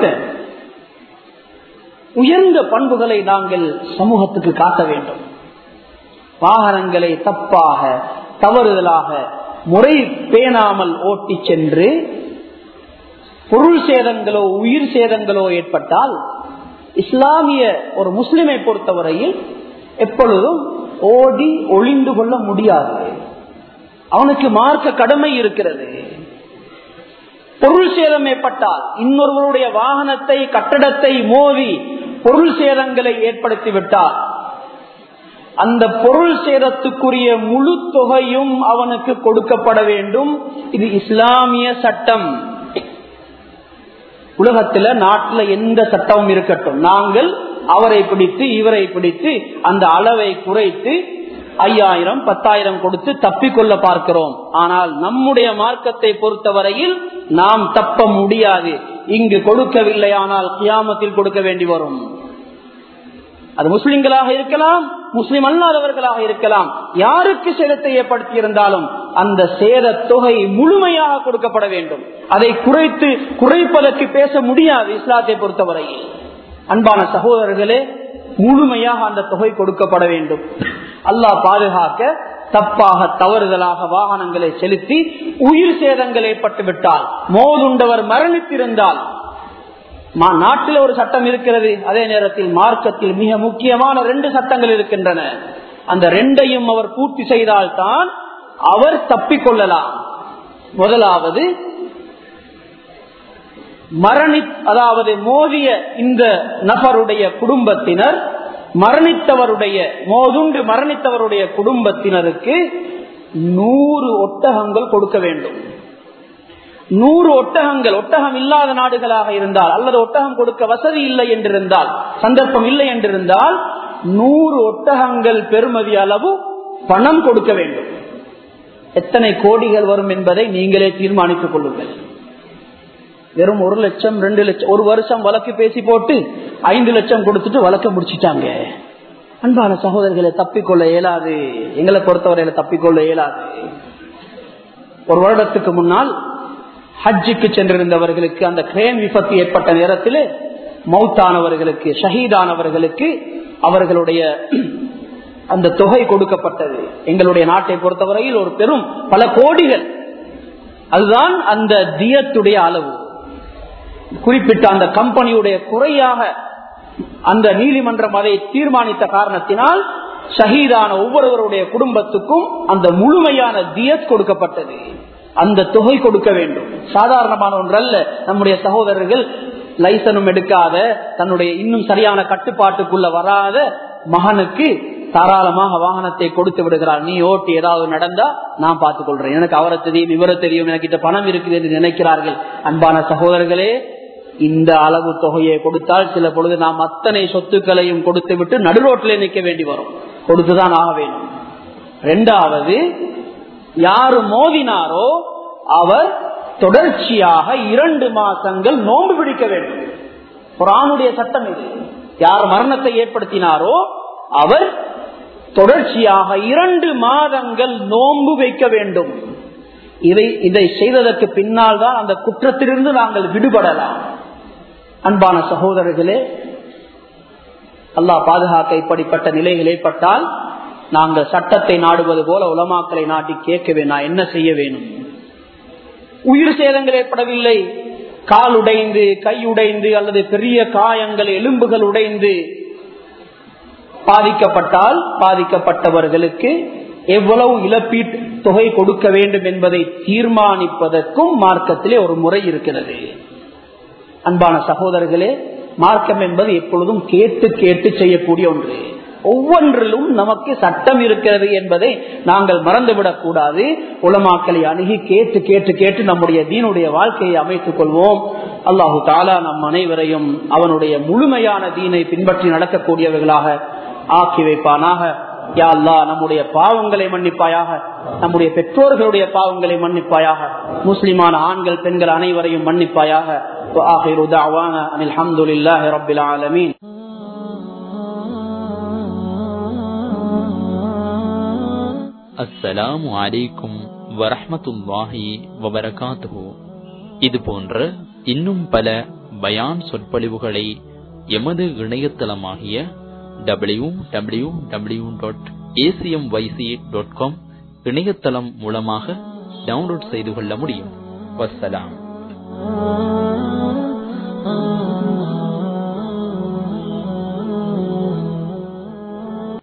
உயர்ந்த பண்புகளை நாங்கள் சமூகத்துக்கு காட்ட வேண்டும். வாகனங்களை தப்பாக, தவறுதலாக, முறை பேணாமல் ஓட்டி சென்று பொருள் சேதங்களோ உயிர் சேதங்களோ ஏற்பட்டால் இஸ்லாமிய ஒரு முஸ்லிமை பொறுத்தவரையில் எப்பொழுதும் ஓடி ஒளிந்து கொள்ள முடியாது. அவனுக்கு மார்க்க கடமை இருக்கிறது. பொருள் சேதம் ஏற்பட்டால், இன்னொருவருடைய வாகனத்தை, கட்டடத்தை மோதி பொருள் சேதங்களை ஏற்படுத்திவிட்டால் அந்த பொருள் சேதத்துக்குரிய முழு தொகையும் அவனுக்கு கொடுக்கப்பட வேண்டும். இது இஸ்லாமிய சட்டம். உலகத்துல, நாட்டுல எந்த சட்டமும் இருக்கட்டும், நாங்கள் அவரை பிடித்து இவரை பிடித்து அந்த அளவை குறைத்து 5000 10,000 கொடுத்து தப்பிக்கொள்ள பார்க்கிறோம். ஆனால் நம்முடைய மார்க்கத்தை பொறுத்தவரையில் நாம் தப்ப முடியாது. இங்கு கொடுக்கவில்லை, ஆனால் கியாமத்தில் கொடுக்க வேண்டி வரும். அது முஸ்லிம்களாக இருக்கலாம், முஸ்லிம் அல்லாதவர்களாக இருக்கலாம். யாருக்கு சேதத்தை ஏற்படுத்தி இருந்தாலும் அந்த சேத தொகை முழுமையாக கொடுக்கப்பட வேண்டும். அதை குறைப்பதற்கு பேச முடியாது இஸ்லாத்தை பொறுத்தவரையில். அன்பான சகோதரர்களே, முழுமையாக அந்த தொகை கொடுக்கப்பட வேண்டும். அல்லாஹ் பாதுகாக்க, தப்பாக தவறுதலாக வாகனங்களை செலுத்தி உயிர் சேதங்கள் ஏற்பட்டு விட்டால், மோதுண்டவர் மரணித்திருந்தால் நாட்டில் ஒரு சட்டம் இருக்கிறது, அதே நேரத்தில் மார்க்கத்தில் மிக முக்கியமான 2 சட்டங்கள் இருக்கின்றன. அந்த 2ஐயும் அவர் பூர்த்தி செய்தால்தான் அவர் தப்பிக்கொள்ளலாம். முதலாவது, அதாவது மோதிய இந்த நபருடைய குடும்பத்தினர் மோதுண்டு மரணித்தவருடைய குடும்பத்தினருக்கு 100 ஒட்டகங்கள் கொடுக்க வேண்டும். 100 ஒட்டகங்கள், ஒட்டகம் இல்லாத நாடுகளாக இருந்தால் அல்லது ஒட்டகம் கொடுக்க வசதி இல்லை என்றிருந்தால், சந்தர்ப்பம் இல்லை என்றிருந்தால் 100 ஒட்டகங்கள் பெறுமதி அளவு பணம் கொடுக்க வேண்டும். எத்தனை கோடிகள் வரும் என்பதை நீங்களே தீர்மானித்துக் கொள்ளுங்கள். வெறும் 1 லட்சம் 2 லட்சம், ஒரு வருஷம் வழக்கு பேசி போட்டு 5 லட்சம் கொடுத்துட்டு வழக்க முடிச்சிட்டாங்க. அன்பான சகோதரர்களை, தப்பிக்கொள்ள இயலாது. எங்களை பொறுத்தவரையில தப்பிக்கொள்ள இயலாது. ஒரு வருடத்துக்கு முன்னால் ஹஜ்ஜுக்கு சென்றிருந்தவர்களுக்கு அந்த கிரேன் விபத்து ஏற்பட்ட நேரத்தில் மௌத்தானவர்களுக்கு, ஷஹீதானவர்களுக்கு அவர்களுடைய அந்த தொகை கொடுக்கப்பட்டது. எங்களுடைய நாட்டை பொறுத்தவரையில் ஒரு பெரும் பல கோடிகள். அதுதான் அந்த தியத்துடைய அளவு. குறிப்பிட்ட அந்த கம்பெனியுடைய குறையாக அந்த நீதிமன்றம் அதை தீர்மானித்த காரணத்தினால் ஷஹீதான ஒவ்வொருவருடைய குடும்பத்துக்கும் அந்த முழுமையான தியத் கொடுக்கப்பட்டது. அந்த தொகை கொடுக்க வேண்டும். சாதாரணமான ஒன்றல்ல. நம்முடைய சகோதரர்கள் லைசனும் எடுக்காத, தன்னுடைய இன்னும் சரியான கட்டுப்பாட்டுக்குள்ள வராத மகனுக்கு தாராளமாக வாகனத்தை கொடுத்து விடுகிறார். நீ ஓட்டி ஏதாவது நடந்தா நான் பார்த்துக் கொள்றேன், எனக்கு அவரை தெரியும் இவரை தெரியும், எனக்கு பணம் இருக்குது என்று நினைக்கிறார்கள். அன்பான சகோதரர்களே, இந்த அளவு தொகையை கொடுத்தால் சில பொழுது நாம் அத்தனை சொத்துக்களையும் கொடுத்து விட்டு நடுரோட்டிலே நிற்க வேண்டி வரும். கொடுத்துதான் ஆக வேண்டும். 2வது, யாரு மோதினாரோ அவர் தொடர்ச்சியாக 2 மாசங்கள் நோன்பு பிடிக்க வேண்டும். குர்ஆனுடைய சட்டம் இது. யார் மரணத்தை ஏற்படுத்தினாரோ அவர் தொடர்ச்சியாக 2 மாதங்கள் நோன்பு வைக்க வேண்டும். இதை செய்ததற்கு பின்னால் தான் அந்த குற்றத்திலிருந்து நாங்கள் விடுபடலாம். அன்பான சகோதரர்களே, அல்லாஹ் பாதுகாக்க இப்படிப்பட்ட நிலைகள் ஏற்பட்டால் நாங்கள் சட்டத்தை நாடுவது போல உலமாக்களை நாட்டி கேட்கவே, நான் என்ன செய்ய வேணும்? உயிர் சேதங்கள் ஏற்படவில்லை, கால் உடைந்து, கை உடைந்து அல்லது பெரிய காயங்கள், எலும்புகள் உடைந்து பாதிக்கப்பட்டால் பாதிக்கப்பட்டவர்களுக்கு எவ்வளவு இழப்பீட்டு தொகை கொடுக்க வேண்டும் என்பதை தீர்மானிப்பதற்கும் மார்க்கத்திலே ஒரு முறை இருக்கிறது. அன்பான சகோதரர்களே, மார்க்கம் என்பது எப்பொழுதும் கேட்டு கேட்டு செய்யக்கூடிய ஒன்று. ஒவ்வொன்றிலும் நமக்கு சட்டம் இருக்கிறது என்பதை நாங்கள் மறந்துவிடக் கூடாது. உலமாக்களை அணுகி கேட்டு கேட்டு கேட்டு நம்முடைய தீனுடைய வாழ்க்கையை அமைத்துக் கொள்வோம். அல்லாஹு தஆலா நம் அனைவரையும் அவனுடைய முழுமையான தீனை பின்பற்றி நடக்கக்கூடியவர்களாக ஆக்கி வைப்பானாக. யா அல்லாஹ், நம்முடைய பாவங்களை மன்னிப்பாயாக, நம்முடைய பெற்றோர்களுடைய பாவங்களை மன்னிப்பாயாக, முஸ்லிமான ஆண்கள் பெண்கள் அனைவரையும் மன்னிப்பாயாக. وآخر دعوانا أن الحمد لله رب العالمين. அஸ்ஸலாமு அலைக்கும் வரஹ்மத்துல்லாஹி வபரகாத்துஹு. இது போன்ற இன்னும் பல பயான் சொற்பொழிவுகளை எமது இணையதளமாகிய www.acmyc.com இணையதளம் மூலமாக டவுன்லோட் செய்து கொள்ள முடியும். வஸ்ஸலாம்.